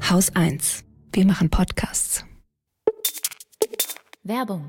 Haus 1. Wir machen Podcasts. Werbung.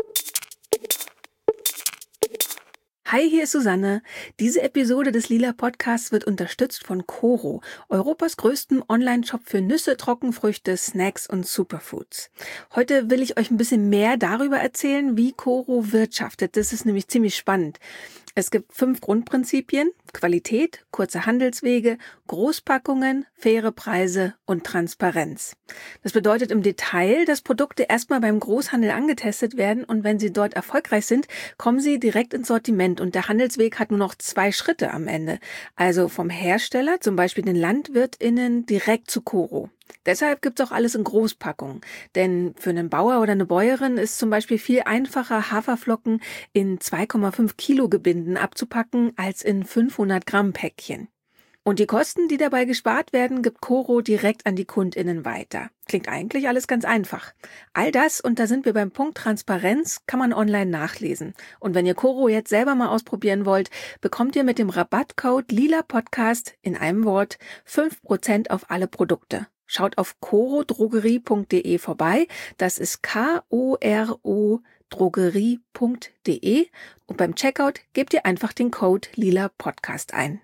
Hi, hier ist Susanne. Diese Episode des Lila Podcasts wird unterstützt von Koro, Europas größtem Online-Shop für Nüsse, Trockenfrüchte, Snacks und Superfoods. Heute will ich euch ein bisschen mehr darüber erzählen, wie Koro wirtschaftet. Das ist nämlich ziemlich spannend. Es gibt 5 Grundprinzipien: Qualität, kurze Handelswege, Großpackungen, faire Preise und Transparenz. Das bedeutet im Detail, dass Produkte erstmal beim Großhandel angetestet werden und wenn sie dort erfolgreich sind, kommen sie direkt ins Sortiment und der Handelsweg hat nur noch 2 Schritte am Ende. Also vom Hersteller, zum Beispiel den LandwirtInnen, direkt zu Koro. Deshalb gibt's auch alles in Großpackungen. Denn für einen Bauer oder eine Bäuerin ist zum Beispiel viel einfacher, Haferflocken in 2,5 Kilo Gebinden abzupacken, als in 500 Gramm Päckchen. Und die Kosten, die dabei gespart werden, gibt Koro direkt an die KundInnen weiter. Klingt eigentlich alles ganz einfach. All das, und da sind wir beim Punkt Transparenz, kann man online nachlesen. Und wenn ihr Koro jetzt selber mal ausprobieren wollt, bekommt ihr mit dem Rabattcode LILAPodcast in einem Wort 5% auf alle Produkte. Schaut auf korodrogerie.de vorbei. Das ist K-O-R-O drogerie.de und beim Checkout gebt ihr einfach den Code LILAPodcast ein.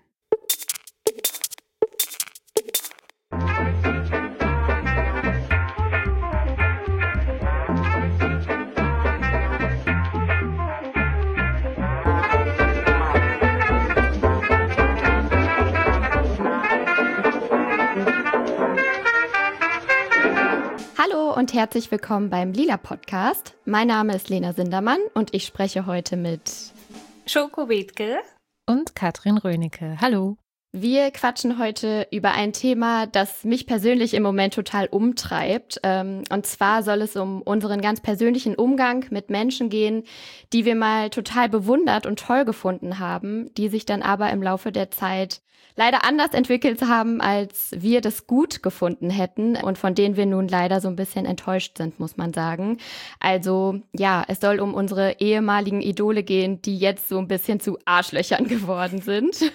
Hallo und herzlich willkommen beim Lila Podcast. Mein Name ist Lena Sindermann und ich spreche heute mit Schoko Bethke und Katrin Rönecke. Hallo. Wir quatschen heute über ein Thema, das mich persönlich im Moment total umtreibt. Und zwar soll es um unseren ganz persönlichen Umgang mit Menschen gehen, die wir mal total bewundert und toll gefunden haben, die sich dann aber im Laufe der Zeit leider anders entwickelt haben, als wir das gut gefunden hätten und von denen wir nun leider so ein bisschen enttäuscht sind, muss man sagen. Also ja, es soll um unsere ehemaligen Idole gehen, die jetzt so ein bisschen zu Arschlöchern geworden sind.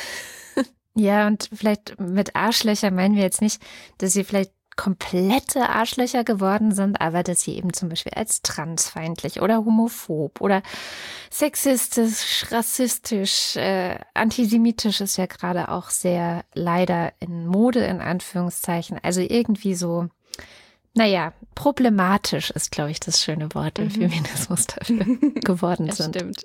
Ja, und vielleicht mit Arschlöcher meinen wir jetzt nicht, dass sie vielleicht komplette Arschlöcher geworden sind, aber dass sie eben zum Beispiel als transfeindlich oder homophob oder sexistisch, rassistisch, antisemitisch ist ja gerade auch sehr leider in Mode, in Anführungszeichen. Also irgendwie so, naja, problematisch ist, glaube ich, das schöne Wort im Feminismus dafür geworden Das sind. stimmt.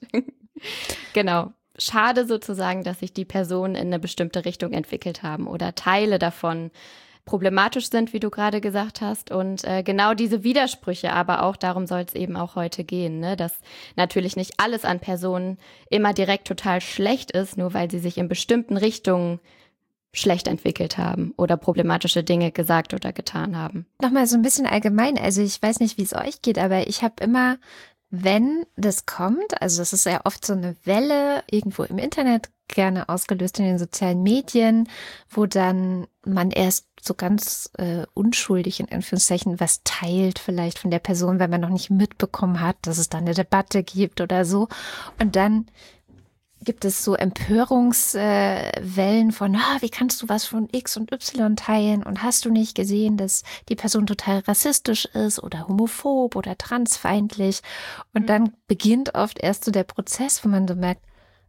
Genau. Schade sozusagen, dass sich die Personen in eine bestimmte Richtung entwickelt haben oder Teile davon problematisch sind, wie du gerade gesagt hast. Und genau diese Widersprüche, aber auch darum soll es eben auch heute gehen, ne? Dass natürlich nicht alles an Personen immer direkt total schlecht ist, nur weil sie sich in bestimmten Richtungen schlecht entwickelt haben oder problematische Dinge gesagt oder getan haben. Nochmal so ein bisschen allgemein, also ich weiß nicht, wie es euch geht, aber ich habe immer, wenn das kommt, also das ist ja oft so eine Welle irgendwo im Internet, gerne ausgelöst in den sozialen Medien, wo dann man erst so ganz unschuldig in Anführungszeichen was teilt vielleicht von der Person, wenn man noch nicht mitbekommen hat, dass es da eine Debatte gibt oder so. Und dann gibt es so Empörungswellen von, wie kannst du was von X und Y teilen und hast du nicht gesehen, dass die Person total rassistisch ist oder homophob oder transfeindlich? Und dann beginnt oft erst so der Prozess, wo man so merkt,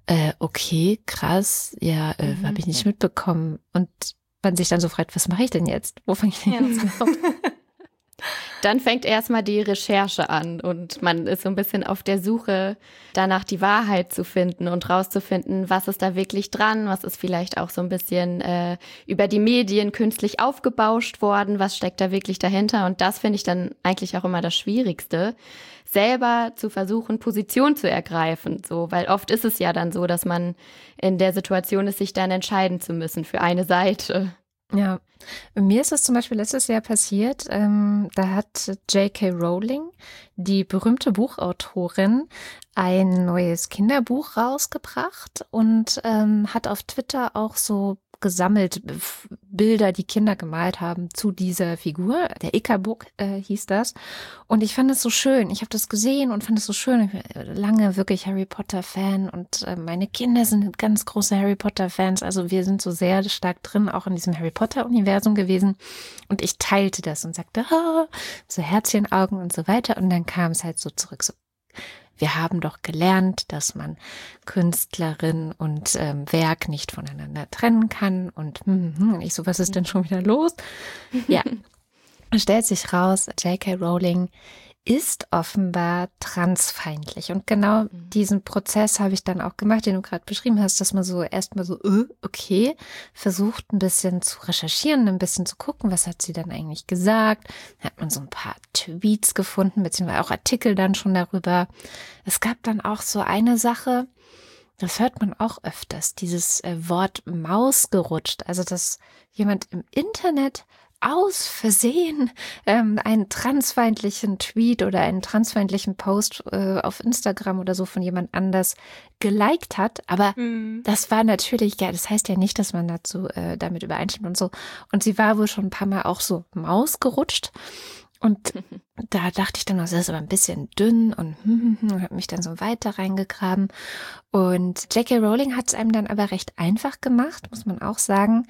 okay, krass, ja, habe ich nicht mitbekommen. Und man sich dann so fragt, was mache ich denn jetzt? Wo fange ich denn jetzt an? Dann fängt erstmal die Recherche an und man ist so ein bisschen auf der Suche danach, die Wahrheit zu finden und rauszufinden, was ist da wirklich dran, was ist vielleicht auch so ein bisschen über die Medien künstlich aufgebauscht worden, was steckt da wirklich dahinter. Und das finde ich dann eigentlich auch immer das Schwierigste, selber zu versuchen, Position zu ergreifen, so, weil oft ist es ja dann so, dass man in der Situation ist, sich dann entscheiden zu müssen für eine Seite. Ja, mir ist das zum Beispiel letztes Jahr passiert, da hat J.K. Rowling, die berühmte Buchautorin, ein neues Kinderbuch rausgebracht und hat auf Twitter auch so gesammelt Bilder, die Kinder gemalt haben zu dieser Figur. Der Ica-Book hieß das. Und ich fand es so schön. Ich habe das gesehen und fand es so schön. Ich bin lange wirklich Harry Potter-Fan und meine Kinder sind ganz große Harry Potter-Fans. Also wir sind so sehr stark drin, auch in diesem Harry Potter-Universum gewesen. Und ich teilte das und sagte, so Herzchenaugen und so weiter. Und dann kam es halt so zurück, so, wir haben doch gelernt, dass man Künstlerin und Werk nicht voneinander trennen kann. Und ich so, was ist denn schon wieder los? Ja, stellt sich raus, J.K. Rowling ist offenbar transfeindlich. Und genau diesen Prozess habe ich dann auch gemacht, den du gerade beschrieben hast, dass man so erstmal so, okay, versucht ein bisschen zu recherchieren, ein bisschen zu gucken, was hat sie dann eigentlich gesagt. Da hat man so ein paar Tweets gefunden, beziehungsweise auch Artikel dann schon darüber. Es gab dann auch so eine Sache, das hört man auch öfters, dieses Wort Maus gerutscht. Also, dass jemand im Internet aus Versehen einen transfeindlichen Tweet oder einen transfeindlichen Post auf Instagram oder so von jemand anders geliked hat. Aber das war natürlich, ja, das heißt ja nicht, dass man dazu damit übereinstimmt und so. Und sie war wohl schon ein paar Mal auch so Maus gerutscht. Und da dachte ich dann, das ist aber ein bisschen dünn und habe mich dann so weiter reingegraben. Und J.K. Rowling hat es einem dann aber recht einfach gemacht, muss man auch sagen,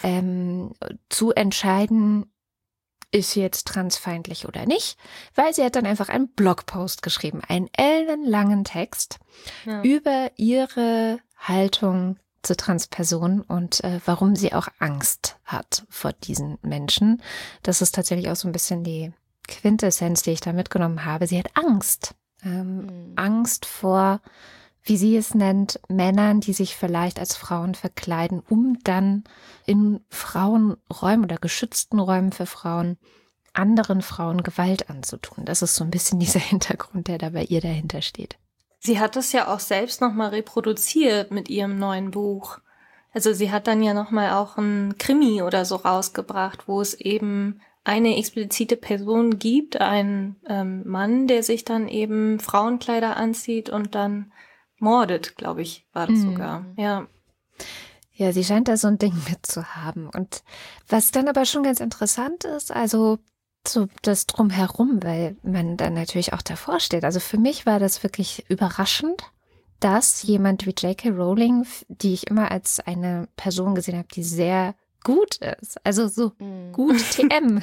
zu entscheiden, ist sie jetzt transfeindlich oder nicht, weil sie hat dann einfach einen Blogpost geschrieben, einen ellenlangen Text über ihre Haltung zu Transpersonen und warum sie auch Angst hat vor diesen Menschen. Das ist tatsächlich auch so ein bisschen die Quintessenz, die ich da mitgenommen habe. Sie hat Angst. Angst vor, wie sie es nennt, Männern, die sich vielleicht als Frauen verkleiden, um dann in Frauenräumen oder geschützten Räumen für Frauen anderen Frauen Gewalt anzutun. Das ist so ein bisschen dieser Hintergrund, der da bei ihr dahinter steht. Sie hat es ja auch selbst nochmal reproduziert mit ihrem neuen Buch. Also sie hat dann ja nochmal auch ein Krimi oder so rausgebracht, wo es eben eine explizite Person gibt, einen Mann, der sich dann eben Frauenkleider anzieht und dann mordet, glaube ich, war das sogar. Ja. Ja, sie scheint da so ein Ding mitzuhaben. Und was dann aber schon ganz interessant ist, also so das Drumherum, weil man dann natürlich auch davor steht. Also für mich war das wirklich überraschend, dass jemand wie J.K. Rowling, die ich immer als eine Person gesehen habe, die sehr gut ist, also so gut TM,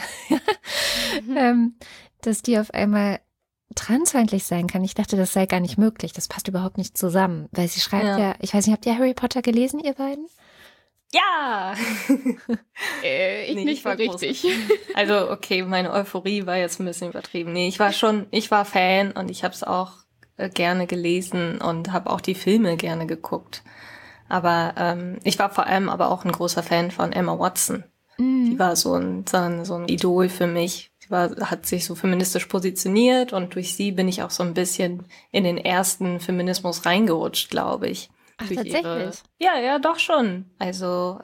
dass die auf einmal transfeindlich sein kann. Ich dachte, das sei gar nicht möglich. Das passt überhaupt nicht zusammen, weil sie schreibt ja, ich weiß nicht, habt ihr Harry Potter gelesen, ihr beiden? Ja! Ich nicht so richtig. Also okay, meine Euphorie war jetzt ein bisschen übertrieben. Nee, ich war Fan und ich habe es auch gerne gelesen und habe auch die Filme gerne geguckt. Aber ich war vor allem aber auch ein großer Fan von Emma Watson. Die war so ein Idol für mich. Sie hat sich so feministisch positioniert und durch sie bin ich auch so ein bisschen in den ersten Feminismus reingerutscht, glaube ich. Ach, tatsächlich? Ja, doch schon. Also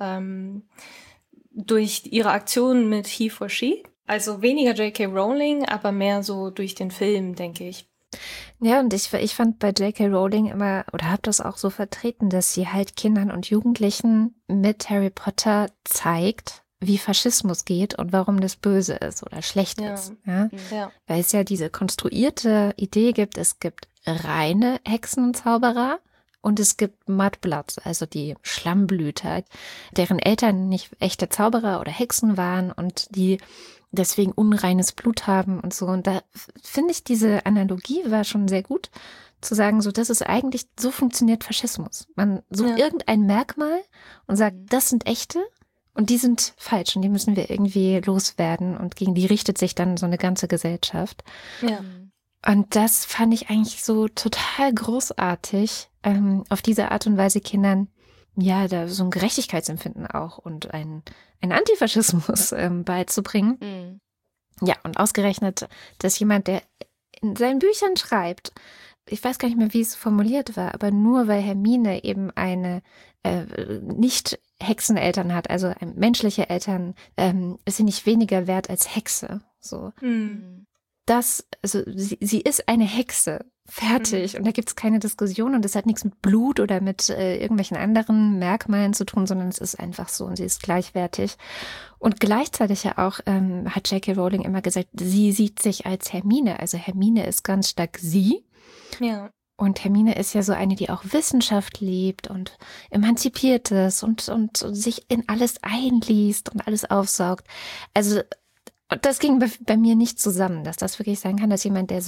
durch ihre Aktion mit He for She. Also weniger J.K. Rowling, aber mehr so durch den Film, denke ich. Ja, und ich fand bei J.K. Rowling immer, oder habe das auch so vertreten, dass sie halt Kindern und Jugendlichen mit Harry Potter zeigt, wie Faschismus geht und warum das böse ist oder schlecht ist. Ja? Weil es ja diese konstruierte Idee gibt, es gibt reine Hexen und Zauberer und es gibt Mudbloods, also die Schlammblüter, deren Eltern nicht echte Zauberer oder Hexen waren und die deswegen unreines Blut haben und so. Und da finde ich, diese Analogie war schon sehr gut, zu sagen, so, das ist eigentlich, so funktioniert Faschismus. Man sucht irgendein Merkmal und sagt, das sind echte und die sind falsch und die müssen wir irgendwie loswerden und gegen die richtet sich dann so eine ganze Gesellschaft. Ja. Und das fand ich eigentlich so total großartig, auf diese Art und Weise Kindern, ja, da so ein Gerechtigkeitsempfinden auch und ein Antifaschismus beizubringen. Ja, und ausgerechnet, dass jemand, der in seinen Büchern schreibt, ich weiß gar nicht mehr, wie es formuliert war, aber nur weil Hermine eben eine nicht Hexeneltern hat, also menschliche Eltern, ist sie nicht weniger wert als Hexe. So. sie ist eine Hexe. Fertig. Und da gibt es keine Diskussion und es hat nichts mit Blut oder mit irgendwelchen anderen Merkmalen zu tun, sondern es ist einfach so und sie ist gleichwertig. Und gleichzeitig ja auch hat J.K. Rowling immer gesagt, sie sieht sich als Hermine. Also Hermine ist ganz stark sie. Ja. Und Hermine ist ja so eine, die auch Wissenschaft liebt und emanzipiert ist und sich in alles einliest und alles aufsaugt. Also das ging bei mir nicht zusammen, dass das wirklich sein kann, dass jemand, der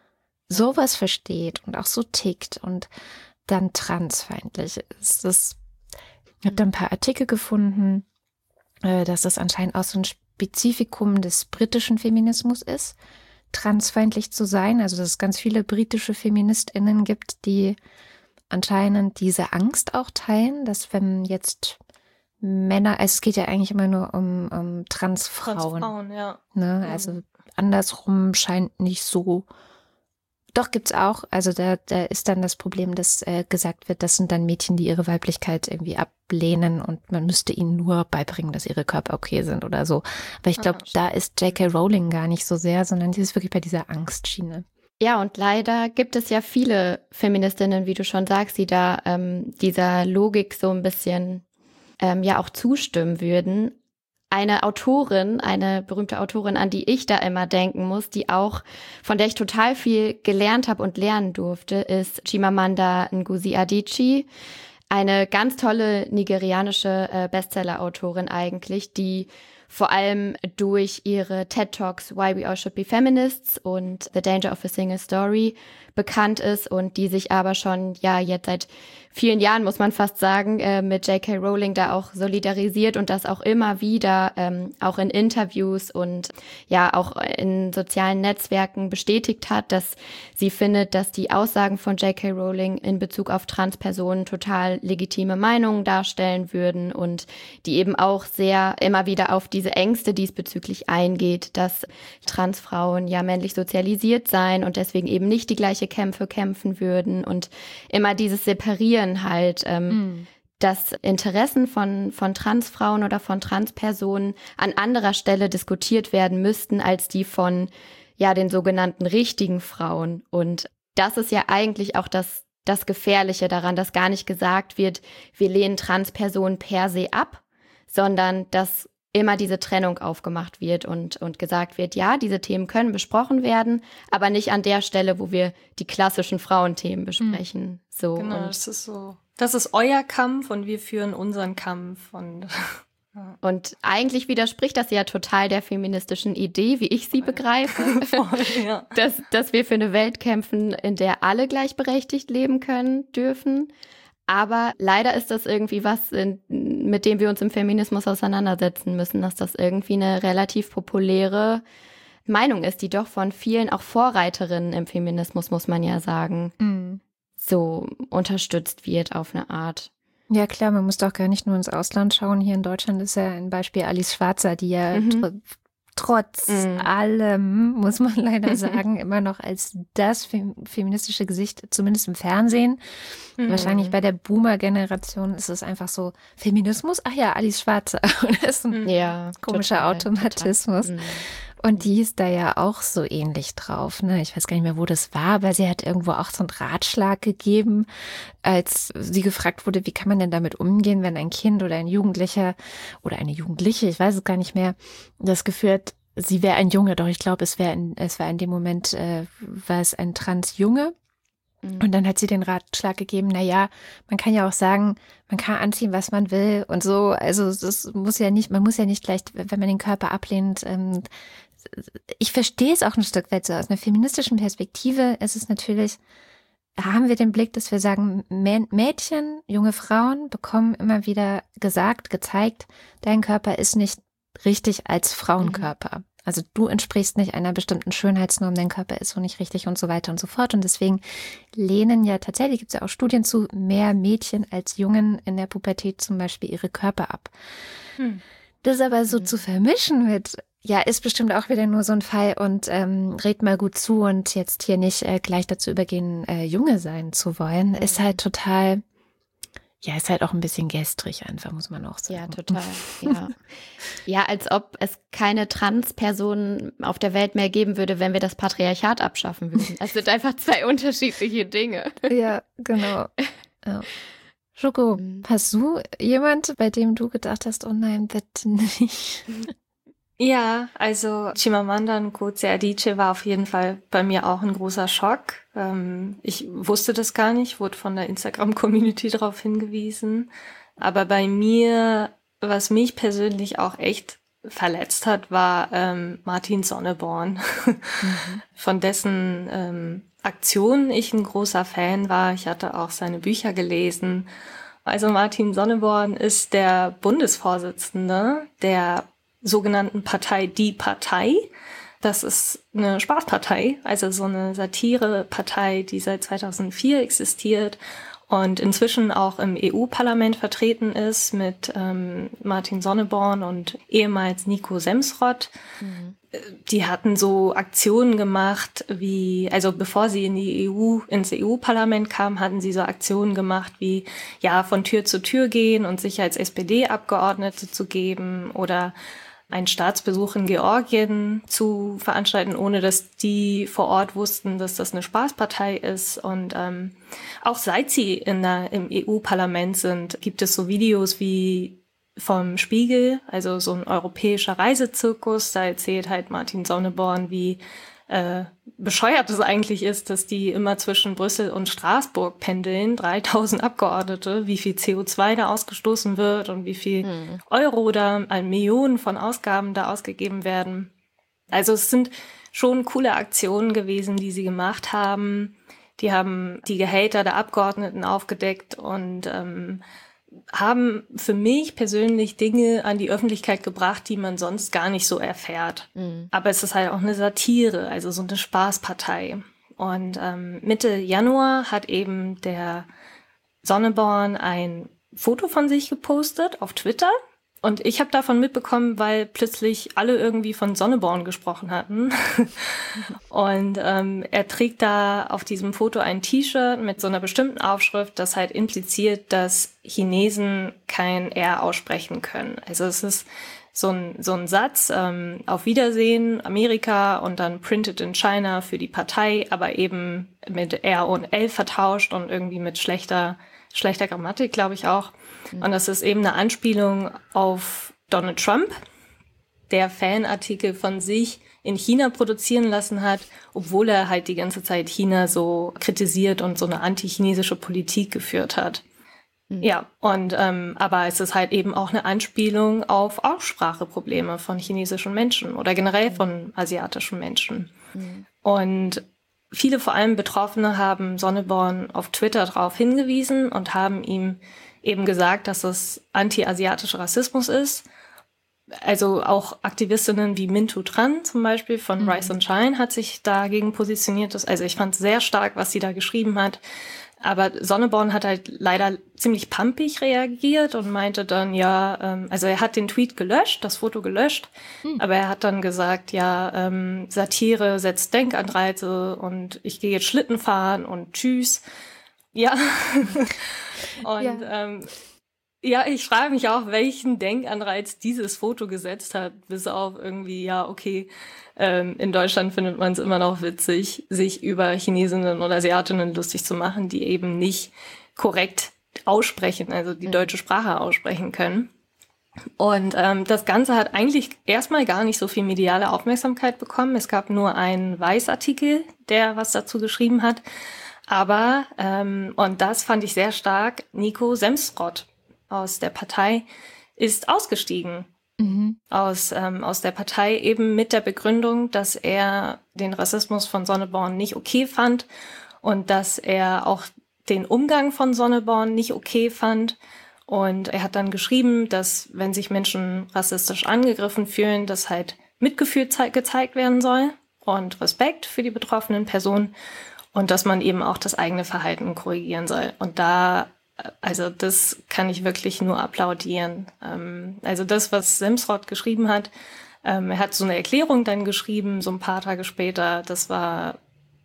sowas versteht und auch so tickt und dann transfeindlich ist. Ich habe da ein paar Artikel gefunden, dass das anscheinend auch so ein Spezifikum des britischen Feminismus ist, transfeindlich zu sein. Also dass es ganz viele britische FeministInnen gibt, die anscheinend diese Angst auch teilen, dass wenn jetzt Männer, also es geht ja eigentlich immer nur um Transfrauen. Transfrauen, ja. Ne? Also andersrum scheint nicht so. Doch, gibt's auch. Also da ist dann das Problem, dass gesagt wird, das sind dann Mädchen, die ihre Weiblichkeit irgendwie ablehnen und man müsste ihnen nur beibringen, dass ihre Körper okay sind oder so. Aber ich glaube, da ist J.K. Rowling gar nicht so sehr, sondern die ist wirklich bei dieser Angstschiene. Ja, und leider gibt es ja viele Feministinnen, wie du schon sagst, die da dieser Logik so ein bisschen ja auch zustimmen würden. Eine Autorin, eine berühmte Autorin, an die ich da immer denken muss, von der ich total viel gelernt habe und lernen durfte, ist Chimamanda Ngozi Adichie. Eine ganz tolle nigerianische Bestseller-Autorin eigentlich, die vor allem durch ihre TED-Talks Why We All Should Be Feminists und The Danger of a Single Story bekannt ist und die sich aber schon jetzt seit vielen Jahren, muss man fast sagen, mit J.K. Rowling da auch solidarisiert und das auch immer wieder auch in Interviews und ja auch in sozialen Netzwerken bestätigt hat, dass sie findet, dass die Aussagen von J.K. Rowling in Bezug auf Transpersonen total legitime Meinungen darstellen würden und die eben auch sehr immer wieder auf diese Ängste diesbezüglich eingeht, dass Transfrauen ja männlich sozialisiert seien und deswegen eben nicht die gleiche Kämpfe kämpfen würden und immer dieses Separieren halt, dass Interessen von Transfrauen oder von Transpersonen an anderer Stelle diskutiert werden müssten als die von den sogenannten richtigen Frauen. Und das ist ja eigentlich auch das Gefährliche daran, dass gar nicht gesagt wird, wir lehnen Transpersonen per se ab, sondern dass immer diese Trennung aufgemacht wird und gesagt wird, ja, diese Themen können besprochen werden, aber nicht an der Stelle, wo wir die klassischen Frauenthemen besprechen. So, genau, und das ist so. Das ist euer Kampf und wir führen unseren Kampf. Und eigentlich widerspricht das ja total der feministischen Idee, wie ich sie begreife, Voll, ja. dass wir für eine Welt kämpfen, in der alle gleichberechtigt leben können, dürfen. Aber leider ist das irgendwie was, mit dem wir uns im Feminismus auseinandersetzen müssen, dass das irgendwie eine relativ populäre Meinung ist, die doch von vielen auch Vorreiterinnen im Feminismus, muss man ja sagen, so unterstützt wird auf eine Art. Ja klar, man muss doch gar nicht nur ins Ausland schauen. Hier in Deutschland ist ja ein Beispiel Alice Schwarzer, die ja trotz allem, muss man leider sagen, immer noch als das feministische Gesicht, zumindest im Fernsehen. Wahrscheinlich bei der Boomer-Generation ist es einfach so, Feminismus? Ach ja, Alice Schwarzer. Das ist ein komischer Automatismus. Total. Und die ist da ja auch so ähnlich drauf, ne? Ich weiß gar nicht mehr, wo das war, aber sie hat irgendwo auch so einen Ratschlag gegeben, als sie gefragt wurde, wie kann man denn damit umgehen, wenn ein Kind oder ein Jugendlicher oder eine Jugendliche, ich weiß es gar nicht mehr, das Gefühl hat, sie wäre ein Junge, doch ich glaube, es war in dem Moment, war es ein Transjunge. Und dann hat sie den Ratschlag gegeben, naja, man kann ja auch sagen, man kann anziehen, was man will und so. Also man muss ja nicht gleich, wenn man den Körper ablehnt. Ich verstehe es auch ein Stück weit so. Aus einer feministischen Perspektive ist es natürlich, haben wir den Blick, dass wir sagen, Mädchen, junge Frauen bekommen immer wieder gesagt, gezeigt, dein Körper ist nicht richtig als Frauenkörper. Also du entsprichst nicht einer bestimmten Schönheitsnorm, dein Körper ist so nicht richtig und so weiter und so fort. Und deswegen lehnen ja tatsächlich, gibt es ja auch Studien zu, mehr Mädchen als Jungen in der Pubertät zum Beispiel ihre Körper ab. Das aber so zu vermischen mit, ja, ist bestimmt auch wieder nur so ein Fall und red mal gut zu und jetzt hier nicht gleich dazu übergehen, Junge sein zu wollen, ist halt total... Ja, ist halt auch ein bisschen gestrig einfach, muss man auch sagen. Ja, total, ja. Ja, als ob es keine Transpersonen auf der Welt mehr geben würde, wenn wir das Patriarchat abschaffen würden. Es sind einfach zwei unterschiedliche Dinge. Ja, genau. Ja. Schoko, hast du jemand, bei dem du gedacht hast, oh nein, bitte nicht? Ja, also Chimamanda Ngozi Adichie war auf jeden Fall bei mir auch ein großer Schock. Ich wusste das gar nicht, wurde von der Instagram-Community darauf hingewiesen. Aber bei mir, was mich persönlich auch echt verletzt hat, war Martin Sonneborn, von dessen Aktionen ich ein großer Fan war. Ich hatte auch seine Bücher gelesen. Also Martin Sonneborn ist der Bundesvorsitzende der sogenannten Partei Die Partei. Das ist eine Spaßpartei, also so eine Satirepartei, die seit 2004 existiert und inzwischen auch im EU-Parlament vertreten ist mit Martin Sonneborn und ehemals Nico Semsrott. Die hatten so Aktionen gemacht wie, also bevor sie ins EU-Parlament kamen, hatten sie so Aktionen gemacht wie, ja, von Tür zu Tür gehen und sich als SPD-Abgeordnete zu geben oder einen Staatsbesuch in Georgien zu veranstalten, ohne dass die vor Ort wussten, dass das eine Spaßpartei ist. Und auch seit sie im EU-Parlament sind, gibt es so Videos wie vom Spiegel, also so ein europäischer Reisezirkus. Da erzählt halt Martin Sonneborn, wie bescheuert es eigentlich ist, dass die immer zwischen Brüssel und Straßburg pendeln, 3000 Abgeordnete, wie viel CO2 da ausgestoßen wird und wie viel Euro da an Millionen von Ausgaben da ausgegeben werden. Also es sind schon coole Aktionen gewesen, die sie gemacht haben. Die haben die Gehälter der Abgeordneten aufgedeckt und haben für mich persönlich Dinge an die Öffentlichkeit gebracht, die man sonst gar nicht so erfährt. Aber es ist halt auch eine Satire, also so eine Spaßpartei. Und Mitte Januar hat eben der Sonneborn ein Foto von sich gepostet auf Twitter. Und ich habe davon mitbekommen, weil plötzlich alle irgendwie von Sonneborn gesprochen hatten. Und er trägt da auf diesem Foto ein T-Shirt mit so einer bestimmten Aufschrift, das halt impliziert, dass Chinesen kein R aussprechen können. Also es ist so ein Satz, auf Wiedersehen, Amerika und dann Printed in China für die Partei, aber eben mit R und L vertauscht und irgendwie mit schlechter Grammatik, glaube ich auch. Und das ist eben eine Anspielung auf Donald Trump, der Fanartikel von sich in China produzieren lassen hat, obwohl er halt die ganze Zeit China so kritisiert und so eine anti-chinesische Politik geführt hat. Ja, und aber es ist halt eben auch eine Anspielung auf Ausspracheprobleme von chinesischen Menschen oder generell von asiatischen Menschen. Und viele, vor allem Betroffene, haben Sonneborn auf Twitter darauf hingewiesen und haben ihm eben gesagt, dass es anti-asiatischer Rassismus ist. Also auch Aktivistinnen wie Mintu Tran zum Beispiel von Rise and Shine hat sich dagegen positioniert. Also ich fand es sehr stark, was sie da geschrieben hat. Aber Sonneborn hat halt leider ziemlich pampig reagiert und meinte dann, ja, also er hat den Tweet gelöscht, das Foto gelöscht, aber er hat dann gesagt, ja, Satire setzt Denkanreize und ich gehe jetzt Schlitten fahren und tschüss. Ja. Und ja, ich frage mich auch, welchen Denkanreiz dieses Foto gesetzt hat, bis auf irgendwie, ja, okay, in Deutschland findet man es immer noch witzig, sich über Chinesinnen oder Asiatinnen lustig zu machen, die eben nicht korrekt aussprechen, also die deutsche Sprache aussprechen können. Und das Ganze hat eigentlich erstmal gar nicht so viel mediale Aufmerksamkeit bekommen. Es gab nur einen Weiß-Artikel, der was dazu geschrieben hat. Aber, und das fand ich sehr stark, Nico Semsrott aus der Partei ist ausgestiegen. Aus der Partei eben mit der Begründung, dass er den Rassismus von Sonneborn nicht okay fand und dass er auch den Umgang von Sonneborn nicht okay fand. Und er hat dann geschrieben, dass wenn sich Menschen rassistisch angegriffen fühlen, dass halt Mitgefühl gezeigt werden soll und Respekt für die betroffenen Personen und dass man eben auch das eigene Verhalten korrigieren soll. Und also das kann ich wirklich nur applaudieren. Also das, was Semsrott geschrieben hat, er hat so eine Erklärung dann geschrieben, so ein paar Tage später. Das war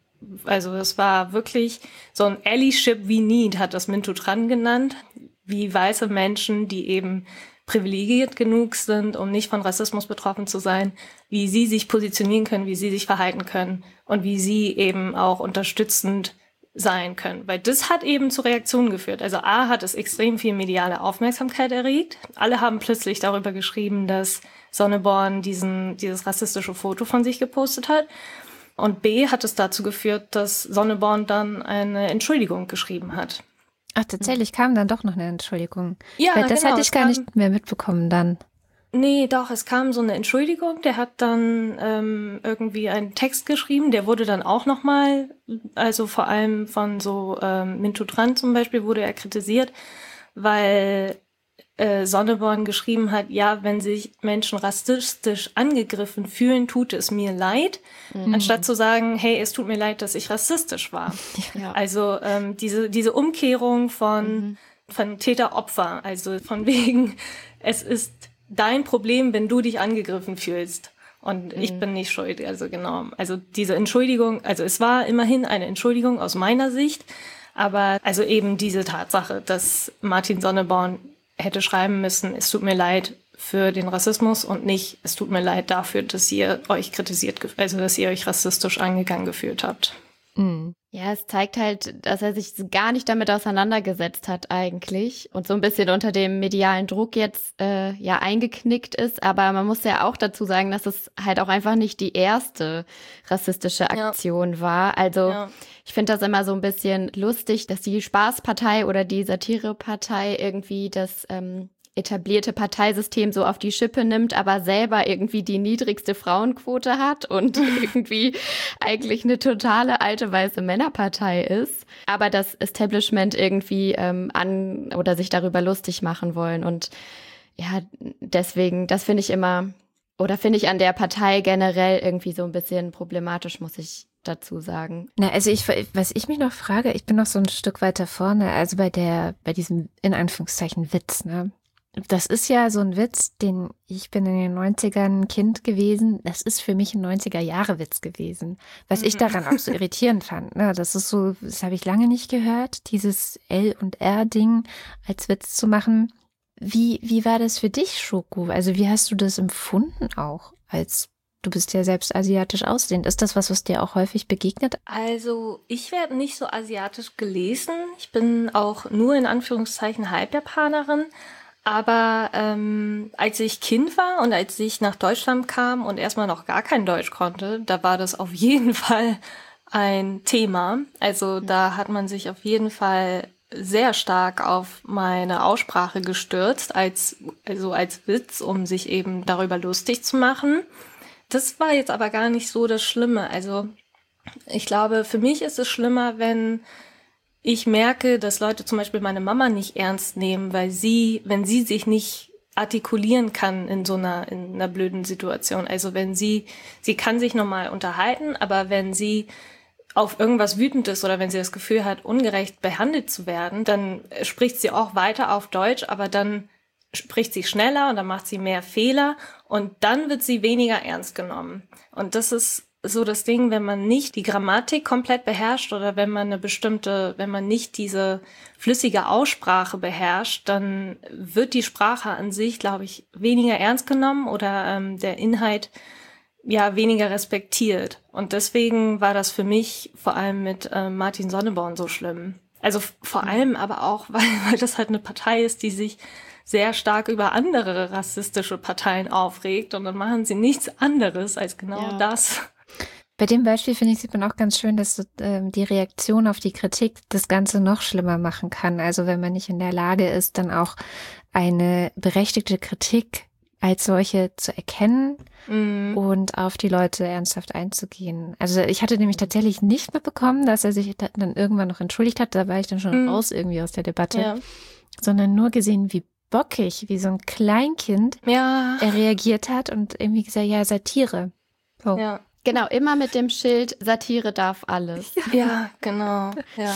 wirklich so ein Allyship we need, hat das Mintu Tran genannt, wie weiße Menschen, die eben privilegiert genug sind, um nicht von Rassismus betroffen zu sein, wie sie sich positionieren können, wie sie sich verhalten können und wie sie eben auch unterstützend sein können. Weil das hat eben zu Reaktionen geführt. Also A, hat es extrem viel mediale Aufmerksamkeit erregt. Alle haben plötzlich darüber geschrieben, dass Sonneborn dieses rassistische Foto von sich gepostet hat. Und B, hat es dazu geführt, dass Sonneborn dann eine Entschuldigung geschrieben hat. Ach, tatsächlich kam dann doch noch eine Entschuldigung. Ja, weil das genau, hatte ich gar nicht mehr mitbekommen dann. Nee, doch, es kam so eine Entschuldigung. Der hat dann irgendwie einen Text geschrieben, der wurde dann auch nochmal, also vor allem von so Mintu Tran zum Beispiel, wurde er kritisiert, weil Sonneborn geschrieben hat, ja, wenn sich Menschen rassistisch angegriffen fühlen, tut es mir leid, anstatt zu sagen, hey, es tut mir leid, dass ich rassistisch war. Ja. Also diese Umkehrung von Täter-Opfer, also von wegen, es ist dein Problem, wenn du dich angegriffen fühlst. Und ich bin nicht schuld, also genau. Also diese Entschuldigung, also es war immerhin eine Entschuldigung aus meiner Sicht, aber also eben diese Tatsache, dass Martin Sonneborn hätte schreiben müssen, es tut mir leid für den Rassismus und nicht, es tut mir leid dafür, dass ihr euch kritisiert, also dass ihr euch rassistisch angegangen gefühlt habt. Ja, es zeigt halt, dass er sich gar nicht damit auseinandergesetzt hat eigentlich und so ein bisschen unter dem medialen Druck jetzt ja eingeknickt ist. Aber man muss ja auch dazu sagen, dass es halt auch einfach nicht die erste rassistische Aktion war. Also ich finde das immer so ein bisschen lustig, dass die Spaßpartei oder die Satirepartei irgendwie das etablierte Parteisystem so auf die Schippe nimmt, aber selber irgendwie die niedrigste Frauenquote hat und irgendwie eigentlich eine totale alte weiße Männerpartei ist, aber das Establishment irgendwie oder sich darüber lustig machen wollen. Und ja, deswegen, das finde ich immer, oder finde ich an der Partei generell irgendwie so ein bisschen problematisch, muss ich dazu sagen. Na, also was ich mich noch frage, ich bin noch so ein Stück weiter vorne, also bei diesem in Anführungszeichen Witz, ne? Das ist ja so ein Witz, ich bin in den 90ern ein Kind gewesen, das ist für mich ein 90er-Jahre-Witz gewesen. Was ich daran auch so irritierend fand, ne, das habe ich lange nicht gehört, dieses L- und R-Ding als Witz zu machen. Wie war das für dich, Schoko? Also wie hast du das empfunden auch, du bist ja selbst asiatisch aussehend. Ist das was dir auch häufig begegnet? Also ich werde nicht so asiatisch gelesen. Ich bin auch nur in Anführungszeichen Halbjapanerin. Aber als ich Kind war und als ich nach Deutschland kam und erstmal noch gar kein Deutsch konnte, da war das auf jeden Fall ein Thema. Also da hat man sich auf jeden Fall sehr stark auf meine Aussprache gestürzt, als Witz, um sich eben darüber lustig zu machen. Das war jetzt aber gar nicht so das Schlimme. Also ich glaube, für mich ist es schlimmer, wenn ich merke, dass Leute zum Beispiel meine Mama nicht ernst nehmen, wenn sie sich nicht artikulieren kann in einer blöden Situation. Also wenn sie kann sich normal unterhalten, aber wenn sie auf irgendwas wütend ist oder wenn sie das Gefühl hat, ungerecht behandelt zu werden, dann spricht sie auch weiter auf Deutsch, aber dann spricht sie schneller und dann macht sie mehr Fehler und dann wird sie weniger ernst genommen. Und das ist so das Ding, wenn man nicht die Grammatik komplett beherrscht oder wenn man nicht diese flüssige Aussprache beherrscht, dann wird die Sprache an sich, glaube ich, weniger ernst genommen oder der Inhalt ja weniger respektiert. Und deswegen war das für mich vor allem mit Martin Sonneborn so schlimm. Also vor allem aber auch, weil das halt eine Partei ist, die sich sehr stark über andere rassistische Parteien aufregt und dann machen sie nichts anderes als genau das. Bei dem Beispiel, finde ich, sieht man auch ganz schön, dass die Reaktion auf die Kritik das Ganze noch schlimmer machen kann. Also wenn man nicht in der Lage ist, dann auch eine berechtigte Kritik als solche zu erkennen und auf die Leute ernsthaft einzugehen. Also ich hatte nämlich tatsächlich nicht mitbekommen, dass er sich dann irgendwann noch entschuldigt hat. Da war ich dann schon raus irgendwie aus der Debatte. Sondern nur gesehen, wie bockig, wie so ein Kleinkind er reagiert hat und irgendwie gesagt, ja, Satire. So. Ja. Genau, immer mit dem Schild, Satire darf alles. Ja, genau, ja.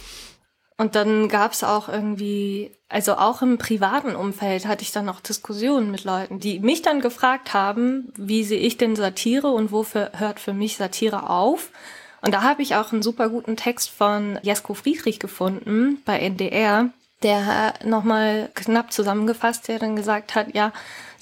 Und dann gab's auch irgendwie, also auch im privaten Umfeld hatte ich dann noch Diskussionen mit Leuten, die mich dann gefragt haben, wie sehe ich denn Satire und wofür hört für mich Satire auf? Und da habe ich auch einen super guten Text von Jesko Friedrich gefunden bei NDR. der nochmal knapp zusammengefasst, der dann gesagt hat, ja,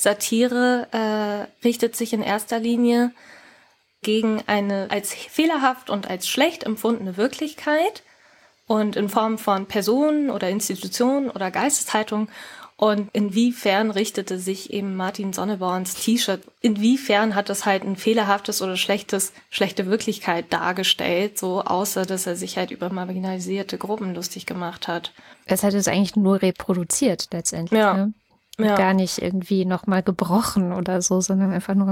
Satire richtet sich in erster Linie gegen eine als fehlerhaft und als schlecht empfundene Wirklichkeit und in Form von Personen oder Institutionen oder Geisteshaltung. Und inwiefern richtete sich eben Martin Sonneborns T-Shirt, inwiefern hat es halt ein fehlerhaftes oder schlechte Wirklichkeit dargestellt, so außer dass er sich halt über marginalisierte Gruppen lustig gemacht hat. Es hat es eigentlich nur reproduziert letztendlich, Ja. ne? Ja. Gar nicht irgendwie nochmal gebrochen oder so, sondern einfach nur,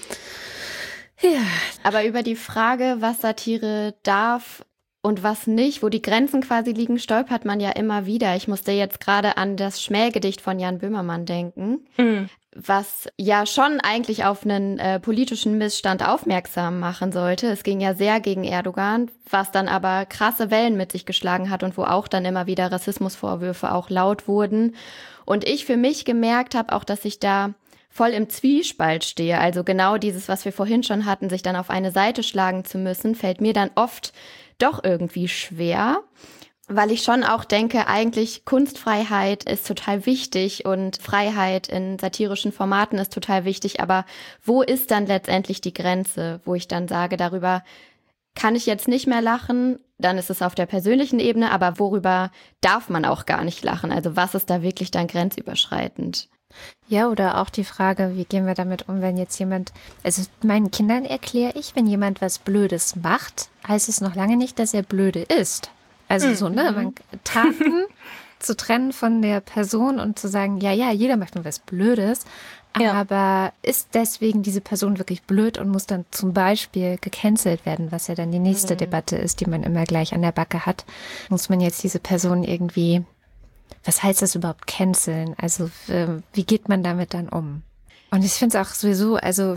ja. Aber über die Frage, was Satire darf und was nicht, wo die Grenzen quasi liegen, stolpert man ja immer wieder. Ich musste jetzt gerade an das Schmähgedicht von Jan Böhmermann denken, was ja schon eigentlich auf einen politischen Missstand aufmerksam machen sollte. Es ging ja sehr gegen Erdogan, was dann aber krasse Wellen mit sich geschlagen hat und wo auch dann immer wieder Rassismusvorwürfe auch laut wurden. Und ich für mich gemerkt habe auch, dass ich da voll im Zwiespalt stehe. Also genau dieses, was wir vorhin schon hatten, sich dann auf eine Seite schlagen zu müssen, fällt mir dann oft doch irgendwie schwer, weil ich schon auch denke, eigentlich Kunstfreiheit ist total wichtig und Freiheit in satirischen Formaten ist total wichtig, aber wo ist dann letztendlich die Grenze, wo ich dann sage, darüber kann ich jetzt nicht mehr lachen, dann ist es auf der persönlichen Ebene, aber worüber darf man auch gar nicht lachen? Also was ist da wirklich dann grenzüberschreitend? Ja, oder auch die Frage, wie gehen wir damit um, wenn jetzt jemand, also meinen Kindern erkläre ich, wenn jemand was Blödes macht, heißt es noch lange nicht, dass er blöde ist. Also so, ne, Taten zu trennen von der Person und zu sagen, ja, jeder macht nur was Blödes, aber ist deswegen diese Person wirklich blöd und muss dann zum Beispiel gecancelt werden, was ja dann die nächste Debatte ist, die man immer gleich an der Backe hat. Muss man jetzt diese Person irgendwie, was heißt das überhaupt, canceln? Also wie geht man damit dann um? Und ich finde es auch sowieso, also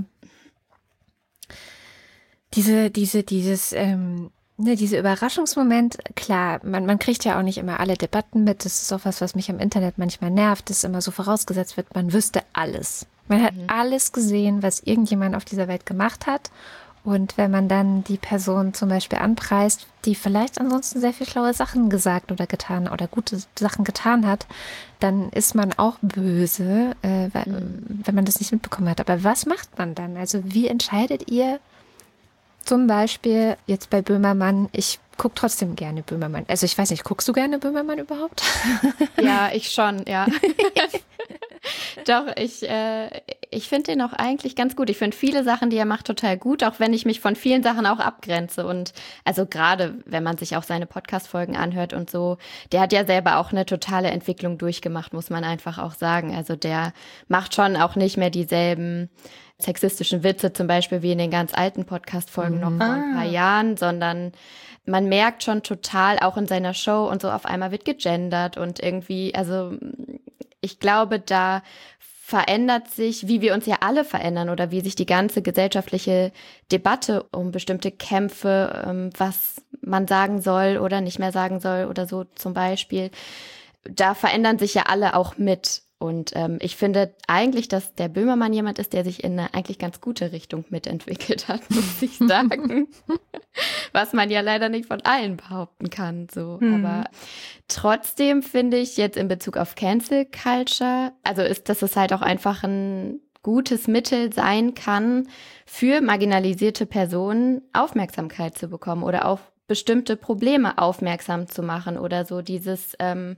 dieser Überraschungsmoment, klar, man kriegt ja auch nicht immer alle Debatten mit. Das ist auch was mich am Internet manchmal nervt, dass immer so vorausgesetzt wird, man wüsste alles. Man hat alles gesehen, was irgendjemand auf dieser Welt gemacht hat. Und wenn man dann die Person zum Beispiel anpreist, die vielleicht ansonsten sehr viel schlaue Sachen gesagt oder getan oder gute Sachen getan hat, dann ist man auch böse, wenn man das nicht mitbekommen hat. Aber was macht man dann? Also wie entscheidet ihr zum Beispiel jetzt bei Böhmermann? Ich gucke trotzdem gerne Böhmermann. Also ich weiß nicht, guckst du gerne Böhmermann überhaupt? Ja, ich schon, ja. Doch, ich finde den auch eigentlich ganz gut. Ich finde viele Sachen, die er macht, total gut, auch wenn ich mich von vielen Sachen auch abgrenze. Und also gerade, wenn man sich auch seine Podcast-Folgen anhört und so, der hat ja selber auch eine totale Entwicklung durchgemacht, muss man einfach auch sagen. Also der macht schon auch nicht mehr dieselben sexistischen Witze zum Beispiel wie in den ganz alten Podcast-Folgen noch vor ein paar Jahren, sondern man merkt schon total, auch in seiner Show und so, auf einmal wird gegendert und irgendwie, also ich glaube, da verändert sich, wie wir uns ja alle verändern oder wie sich die ganze gesellschaftliche Debatte um bestimmte Kämpfe, was man sagen soll oder nicht mehr sagen soll oder so zum Beispiel, da verändern sich ja alle auch mit. Und ich finde eigentlich, dass der Böhmermann jemand ist, der sich in eine eigentlich ganz gute Richtung mitentwickelt hat, muss ich sagen. Was man ja leider nicht von allen behaupten kann. So. Aber trotzdem finde ich jetzt in Bezug auf Cancel Culture, also dass es halt auch einfach ein gutes Mittel sein kann, für marginalisierte Personen Aufmerksamkeit zu bekommen oder auf bestimmte Probleme aufmerksam zu machen oder so dieses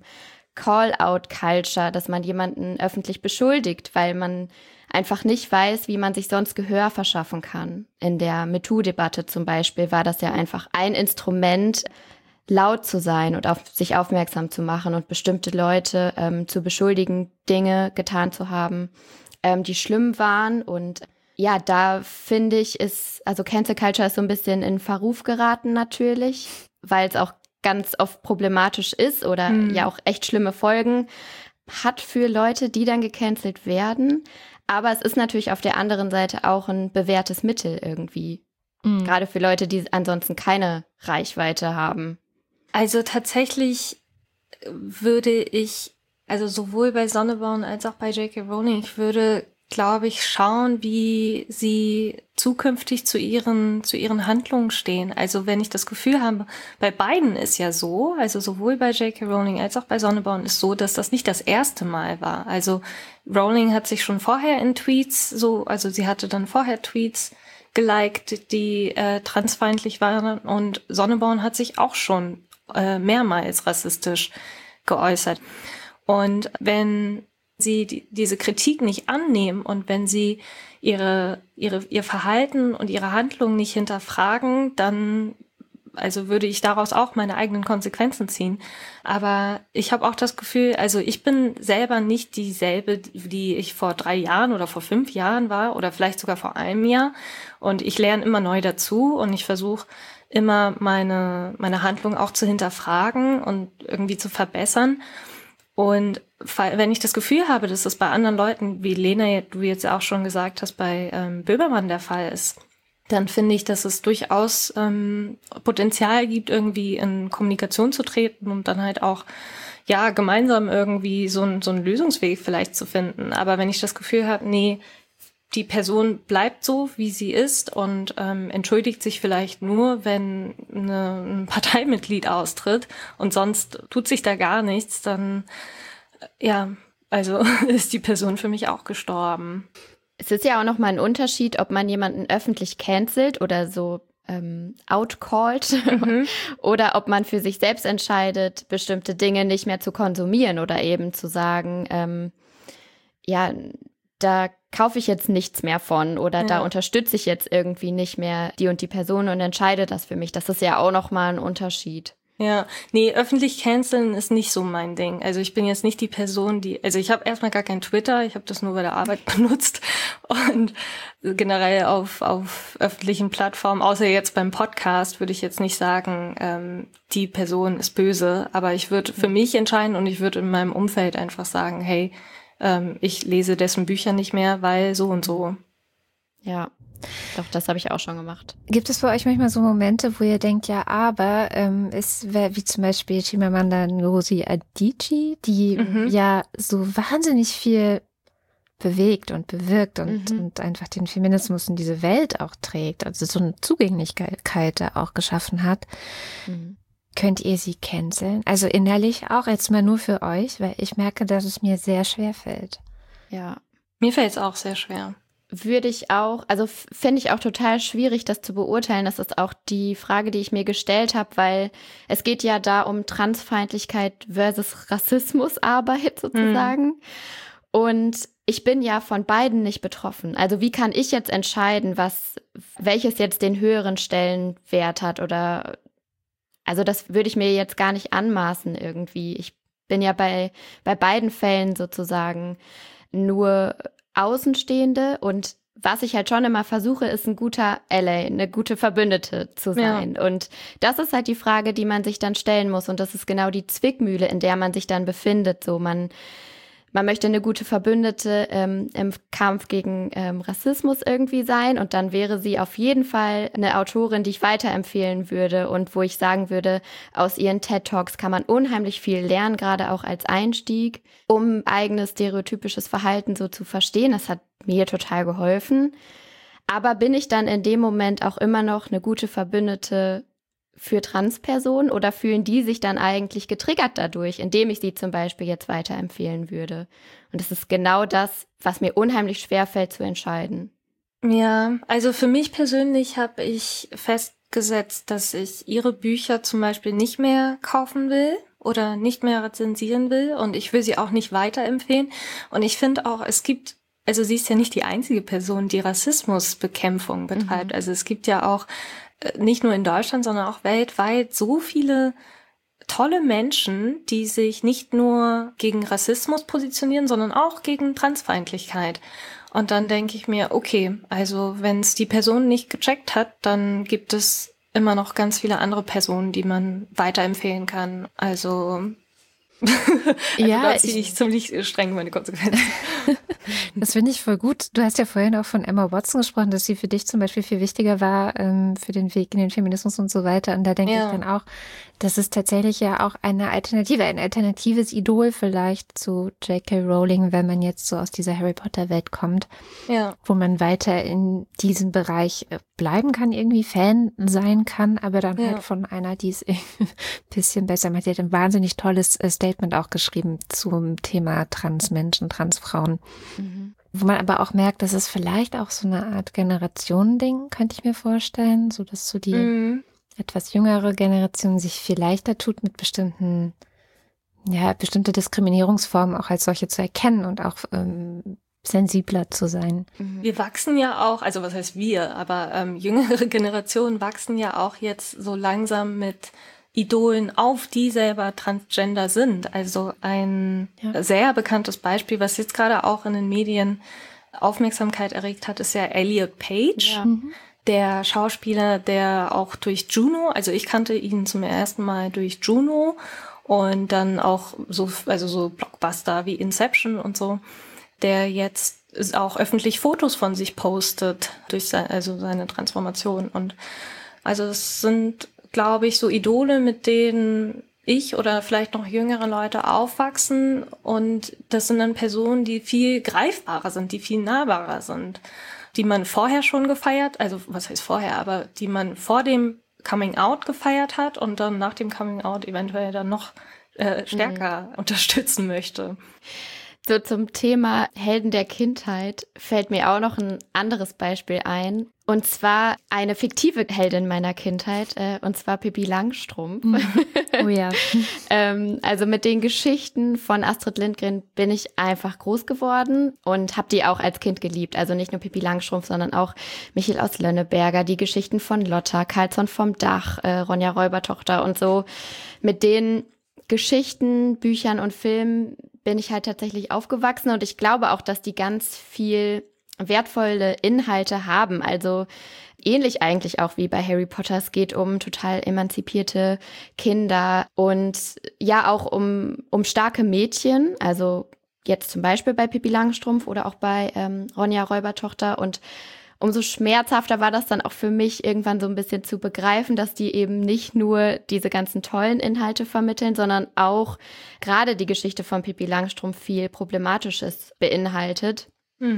Call-out-Culture, dass man jemanden öffentlich beschuldigt, weil man einfach nicht weiß, wie man sich sonst Gehör verschaffen kann. In der MeToo-Debatte zum Beispiel war das ja einfach ein Instrument, laut zu sein und auf sich aufmerksam zu machen und bestimmte Leute zu beschuldigen, Dinge getan zu haben, die schlimm waren. Und ja, da finde ich, also Cancel Culture ist so ein bisschen in Verruf geraten natürlich, weil es auch ganz oft problematisch ist oder ja auch echt schlimme Folgen hat für Leute, die dann gecancelt werden. Aber es ist natürlich auf der anderen Seite auch ein bewährtes Mittel irgendwie. Gerade für Leute, die ansonsten keine Reichweite haben. Also tatsächlich würde ich, also sowohl bei Sonneborn als auch bei J.K. Rowling, ich würde glaube ich, schauen, wie sie zukünftig zu ihren Handlungen stehen. Also wenn ich das Gefühl habe, bei beiden ist ja so, also sowohl bei J.K. Rowling als auch bei Sonneborn ist so, dass das nicht das erste Mal war. Also Rowling hat sich schon vorher in Tweets also sie hatte dann vorher Tweets geliked, die transfeindlich waren, und Sonneborn hat sich auch schon mehrmals rassistisch geäußert. Und wenn sie diese Kritik nicht annehmen und wenn sie ihr Verhalten und ihre Handlungen nicht hinterfragen, dann würde ich daraus auch meine eigenen Konsequenzen ziehen. Aber ich habe auch das Gefühl, also ich bin selber nicht dieselbe, die ich vor 3 Jahren oder vor 5 Jahren war oder vielleicht sogar vor einem Jahr. Und ich lerne immer neu dazu und ich versuche immer meine Handlung auch zu hinterfragen und irgendwie zu verbessern. Und wenn ich das Gefühl habe, dass das bei anderen Leuten, wie Lena, du jetzt auch schon gesagt hast, bei Böhmermann der Fall ist, dann finde ich, dass es durchaus Potenzial gibt, irgendwie in Kommunikation zu treten und dann halt auch gemeinsam irgendwie so einen Lösungsweg vielleicht zu finden. Aber wenn ich das Gefühl habe, nee, die Person bleibt so, wie sie ist und entschuldigt sich vielleicht nur, wenn ein Parteimitglied austritt und sonst tut sich da gar nichts, dann ist die Person für mich auch gestorben. Es ist ja auch nochmal ein Unterschied, ob man jemanden öffentlich cancelt oder so outcallt oder ob man für sich selbst entscheidet, bestimmte Dinge nicht mehr zu konsumieren oder eben zu sagen, da kaufe ich jetzt nichts mehr von oder da unterstütze ich jetzt irgendwie nicht mehr die und die Person und entscheide das für mich. Das ist ja auch nochmal ein Unterschied. Ja, nee, öffentlich canceln ist nicht so mein Ding. Also ich bin jetzt nicht die Person, ich habe erstmal gar kein Twitter, ich habe das nur bei der Arbeit benutzt und generell auf öffentlichen Plattformen, außer jetzt beim Podcast, würde ich jetzt nicht sagen, die Person ist böse, aber ich würde für mich entscheiden und ich würde in meinem Umfeld einfach sagen, hey, ich lese dessen Bücher nicht mehr, weil so und so. Ja. Doch, das habe ich auch schon gemacht. Gibt es bei euch manchmal so Momente, wo ihr denkt, ja, aber wie zum Beispiel Chimamanda Ngozi Adichie, die ja so wahnsinnig viel bewegt und bewirkt und einfach den Feminismus in diese Welt auch trägt, also so eine Zugänglichkeit da auch geschaffen hat. Könnt ihr sie canceln? Also innerlich auch, jetzt mal nur für euch, weil ich merke, dass es mir sehr schwer fällt. Ja. Mir fällt es auch sehr schwer. Finde ich auch total schwierig, das zu beurteilen. Das ist auch die Frage, die ich mir gestellt habe, weil es geht ja da um Transfeindlichkeit versus Rassismusarbeit sozusagen. Und ich bin ja von beiden nicht betroffen. Also wie kann ich jetzt entscheiden, welches jetzt den höheren Stellenwert hat oder, also das würde ich mir jetzt gar nicht anmaßen irgendwie. Ich bin ja bei beiden Fällen sozusagen nur Außenstehende und was ich halt schon immer versuche, ist ein guter Ally, eine gute Verbündete zu sein. Ja. Und das ist halt die Frage, die man sich dann stellen muss und das ist genau die Zwickmühle, in der man sich dann befindet. So, man möchte eine gute Verbündete im Kampf gegen Rassismus irgendwie sein und dann wäre sie auf jeden Fall eine Autorin, die ich weiterempfehlen würde und wo ich sagen würde, aus ihren TED-Talks kann man unheimlich viel lernen, gerade auch als Einstieg, um eigenes stereotypisches Verhalten so zu verstehen. Das hat mir total geholfen. Aber bin ich dann in dem Moment auch immer noch eine gute Verbündete für Transpersonen oder fühlen die sich dann eigentlich getriggert dadurch, indem ich sie zum Beispiel jetzt weiterempfehlen würde? Und das ist genau das, was mir unheimlich schwerfällt zu entscheiden. Ja, also für mich persönlich habe ich festgesetzt, dass ich ihre Bücher zum Beispiel nicht mehr kaufen will oder nicht mehr rezensieren will und ich will sie auch nicht weiterempfehlen. Und ich finde auch, also sie ist ja nicht die einzige Person, die Rassismusbekämpfung betreibt. Also es gibt ja auch nicht nur in Deutschland, sondern auch weltweit so viele tolle Menschen, die sich nicht nur gegen Rassismus positionieren, sondern auch gegen Transfeindlichkeit. Und dann denke ich mir, okay, also wenn es die Person nicht gecheckt hat, dann gibt es immer noch ganz viele andere Personen, die man weiterempfehlen kann. Also Ja, da ziehe ich ziemlich streng meine Konsequenzen. Das finde ich voll gut. Du hast ja vorhin auch von Emma Watson gesprochen, dass sie für dich zum Beispiel viel wichtiger war, für den Weg in den Feminismus und so weiter. Und da denke ich dann auch, das ist tatsächlich ja auch eine Alternative, ein alternatives Idol vielleicht zu J.K. Rowling, wenn man jetzt so aus dieser Harry Potter-Welt kommt, wo man weiter in diesem Bereich bleiben kann, irgendwie Fan sein kann, aber dann halt von einer, die es ein bisschen besser macht. Die hat ein wahnsinnig tolles Statement auch geschrieben zum Thema Transmenschen, Transfrauen. Wo man aber auch merkt, dass es vielleicht auch so eine Art Generationending, könnte ich mir vorstellen, so dass so die etwas jüngere Generation sich viel leichter tut, mit bestimmte Diskriminierungsformen auch als solche zu erkennen und auch sensibler zu sein. Wir wachsen ja auch, also was heißt wir, aber jüngere Generationen wachsen ja auch jetzt so langsam mit Idolen auf, die selber Transgender sind. Also ein sehr bekanntes Beispiel, was jetzt gerade auch in den Medien Aufmerksamkeit erregt hat, ist ja Elliot Page. Ja. Der Schauspieler, der auch durch Juno, also ich kannte ihn zum ersten Mal durch Juno und dann auch so Blockbuster wie Inception und so, der jetzt auch öffentlich Fotos von sich postet durch seine Transformation. Und also es sind, glaube ich, so Idole, mit denen ich oder vielleicht noch jüngere Leute aufwachsen. Und das sind dann Personen, die viel greifbarer sind, die viel nahbarer sind, die man vorher schon gefeiert, also was heißt vorher, aber die man vor dem Coming Out gefeiert hat und dann nach dem Coming Out eventuell dann noch stärker unterstützen möchte. So zum Thema Helden der Kindheit fällt mir auch noch ein anderes Beispiel ein. Und zwar eine fiktive Heldin meiner Kindheit, und zwar Pippi Langstrumpf. Oh ja. Also mit den Geschichten von Astrid Lindgren bin ich einfach groß geworden und habe die auch als Kind geliebt. Also nicht nur Pippi Langstrumpf, sondern auch Michel aus Lönneberger, die Geschichten von Lotta, Karlsson vom Dach, Ronja Räubertochter und so. Mit den Geschichten, Büchern und Filmen bin ich halt tatsächlich aufgewachsen und ich glaube auch, dass die ganz viel wertvolle Inhalte haben. Also ähnlich eigentlich auch wie bei Harry Potter. Es geht um total emanzipierte Kinder und ja auch um starke Mädchen. Also jetzt zum Beispiel bei Pippi Langstrumpf oder auch bei Ronja Räubertochter. Und umso schmerzhafter war das dann auch für mich, irgendwann so ein bisschen zu begreifen, dass die eben nicht nur diese ganzen tollen Inhalte vermitteln, sondern auch gerade die Geschichte von Pippi Langstrumpf viel Problematisches beinhaltet.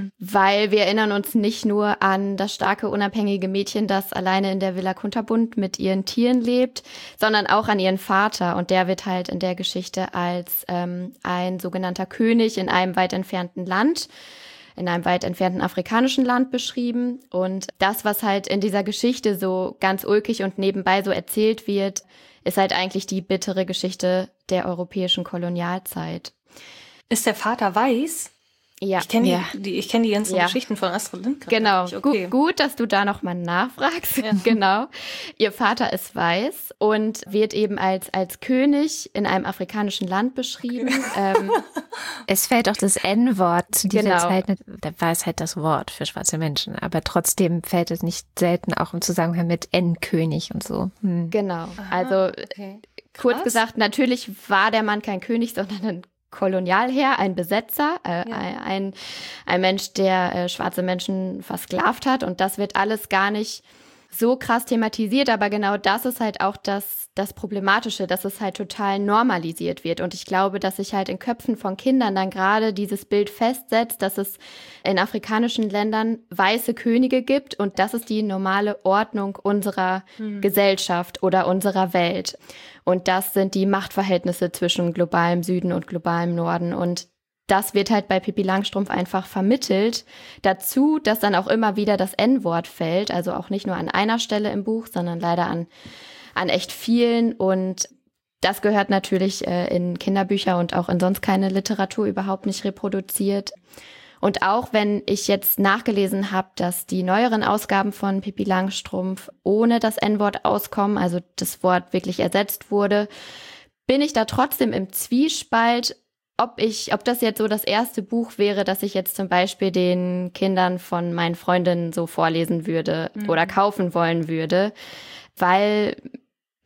Weil wir erinnern uns nicht nur an das starke, unabhängige Mädchen, das alleine in der Villa Kunterbund mit ihren Tieren lebt, sondern auch an ihren Vater. Und der wird halt in der Geschichte als ein sogenannter König in einem weit entfernten Land, in einem weit entfernten afrikanischen Land beschrieben. Und das, was halt in dieser Geschichte so ganz ulkig und nebenbei so erzählt wird, ist halt eigentlich die bittere Geschichte der europäischen Kolonialzeit. Ist der Vater weiß? Ja. Ich kenne die ganzen Geschichten von Astrid Lindgren. Genau, okay. gut, dass du da nochmal nachfragst. Ja. Genau. Ihr Vater ist weiß und wird eben als König in einem afrikanischen Land beschrieben. Okay. Es fällt auch das N-Wort zu dieser Zeit. Da war es halt das Wort für schwarze Menschen, aber trotzdem fällt es nicht selten auch im Zusammenhang mit N-König und so. Genau, also kurz gesagt, natürlich war der Mann kein König, sondern ein Kolonialherr, ein Besetzer, ein Mensch, der schwarze Menschen versklavt hat. Und das wird alles gar nicht so krass thematisiert, aber genau das ist halt auch das Problematische, dass es halt total normalisiert wird. Und ich glaube, dass sich halt in Köpfen von Kindern dann gerade dieses Bild festsetzt, dass es in afrikanischen Ländern weiße Könige gibt und das ist die normale Ordnung unserer Gesellschaft oder unserer Welt. Und das sind die Machtverhältnisse zwischen globalem Süden und globalem Norden. Und das wird halt bei Pippi Langstrumpf einfach vermittelt. Dazu, dass dann auch immer wieder das N-Wort fällt. Also auch nicht nur an einer Stelle im Buch, sondern leider an echt vielen. Und das gehört natürlich in Kinderbücher und auch in sonst keine Literatur überhaupt nicht reproduziert. Und auch wenn ich jetzt nachgelesen habe, dass die neueren Ausgaben von Pippi Langstrumpf ohne das N-Wort auskommen, also das Wort wirklich ersetzt wurde, bin ich da trotzdem im Zwiespalt, ob das jetzt so das erste Buch wäre, das ich jetzt zum Beispiel den Kindern von meinen Freundinnen so vorlesen würde oder kaufen wollen würde, weil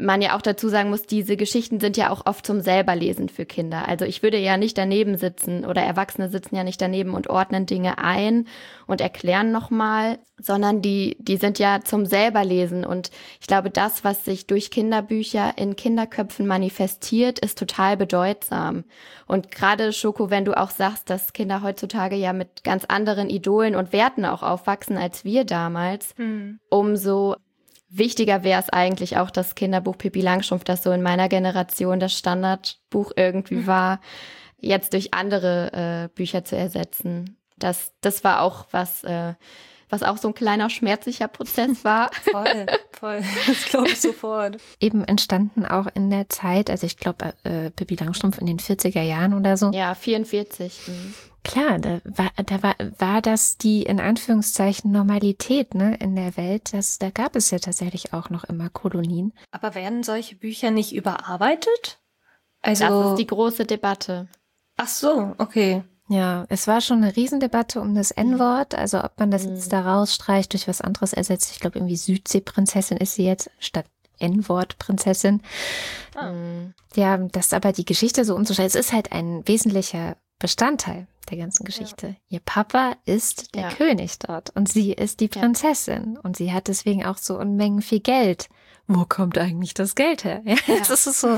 man ja auch dazu sagen muss, diese Geschichten sind ja auch oft zum Selberlesen für Kinder. Also ich würde ja nicht daneben sitzen oder Erwachsene sitzen ja nicht daneben und ordnen Dinge ein und erklären nochmal, sondern die sind ja zum Selberlesen. Und ich glaube, das, was sich durch Kinderbücher in Kinderköpfen manifestiert, ist total bedeutsam. Und gerade, Schoko, wenn du auch sagst, dass Kinder heutzutage ja mit ganz anderen Idolen und Werten auch aufwachsen als wir damals, umso wichtiger wäre es eigentlich auch, das Kinderbuch Pippi Langstrumpf, das so in meiner Generation das Standardbuch irgendwie war, jetzt durch andere Bücher zu ersetzen. Das war auch was auch so ein kleiner schmerzlicher Prozess war. Voll. Das glaube ich sofort. Eben entstanden auch in der Zeit, also ich glaube, Pippi Langstrumpf in den 40er Jahren oder so. Ja, 44. Klar, da war das die in Anführungszeichen Normalität, ne, in der Welt. Da gab es ja tatsächlich auch noch immer Kolonien. Aber werden solche Bücher nicht überarbeitet? Also, das ist die große Debatte. Ach so, okay. Ja, es war schon eine Riesendebatte um das N-Wort, also ob man das jetzt da rausstreicht, durch was anderes ersetzt. Ich glaube, irgendwie Südseeprinzessin ist sie jetzt statt N-Wort-Prinzessin. Ja, das aber die Geschichte so umzuschreiben, es ist halt ein wesentlicher Bestandteil der ganzen Geschichte. Ja. Ihr Papa ist der König dort und sie ist die Prinzessin und sie hat deswegen auch so Unmengen viel Geld. Wo kommt eigentlich das Geld her? Ja, das ist so.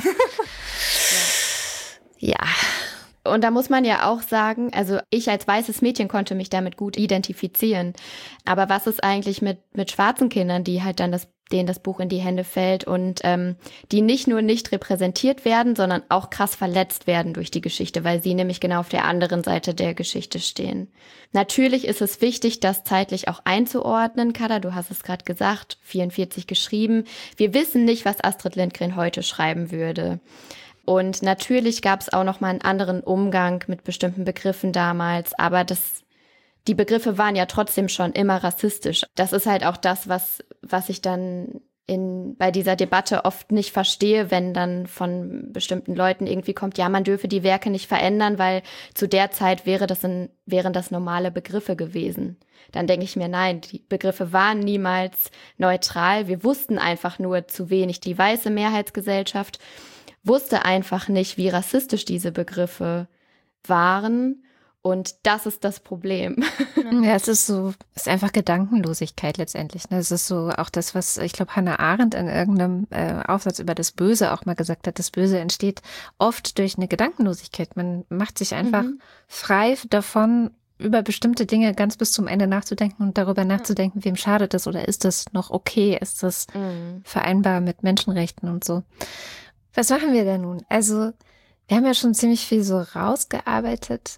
Ja. Und da muss man ja auch sagen, also ich als weißes Mädchen konnte mich damit gut identifizieren. Aber was ist eigentlich mit schwarzen Kindern, die halt dann denen das Buch in die Hände fällt und die nicht nur nicht repräsentiert werden, sondern auch krass verletzt werden durch die Geschichte, weil sie nämlich genau auf der anderen Seite der Geschichte stehen. Natürlich ist es wichtig, das zeitlich auch einzuordnen. Kada, du hast es gerade gesagt, 44 geschrieben. Wir wissen nicht, was Astrid Lindgren heute schreiben würde. Und natürlich gab es auch noch mal einen anderen Umgang mit bestimmten Begriffen damals, aber die Begriffe waren ja trotzdem schon immer rassistisch. Das ist halt auch das, was ich dann bei dieser Debatte oft nicht verstehe, wenn dann von bestimmten Leuten irgendwie kommt, ja, man dürfe die Werke nicht verändern, weil zu der Zeit wären das normale Begriffe gewesen. Dann denke ich mir, nein, die Begriffe waren niemals neutral. Wir wussten einfach nur zu wenig. Die weiße Mehrheitsgesellschaft wusste einfach nicht, wie rassistisch diese Begriffe waren. Und das ist das Problem. Ja, es ist einfach Gedankenlosigkeit letztendlich. Ne? Es ist so auch das, was ich glaube Hannah Arendt in irgendeinem Aufsatz über das Böse auch mal gesagt hat. Das Böse entsteht oft durch eine Gedankenlosigkeit. Man macht sich einfach frei davon, über bestimmte Dinge ganz bis zum Ende nachzudenken und darüber nachzudenken, wem schadet das oder ist das noch okay? Ist das vereinbar mit Menschenrechten und so? Was machen wir denn nun? Also wir haben ja schon ziemlich viel so rausgearbeitet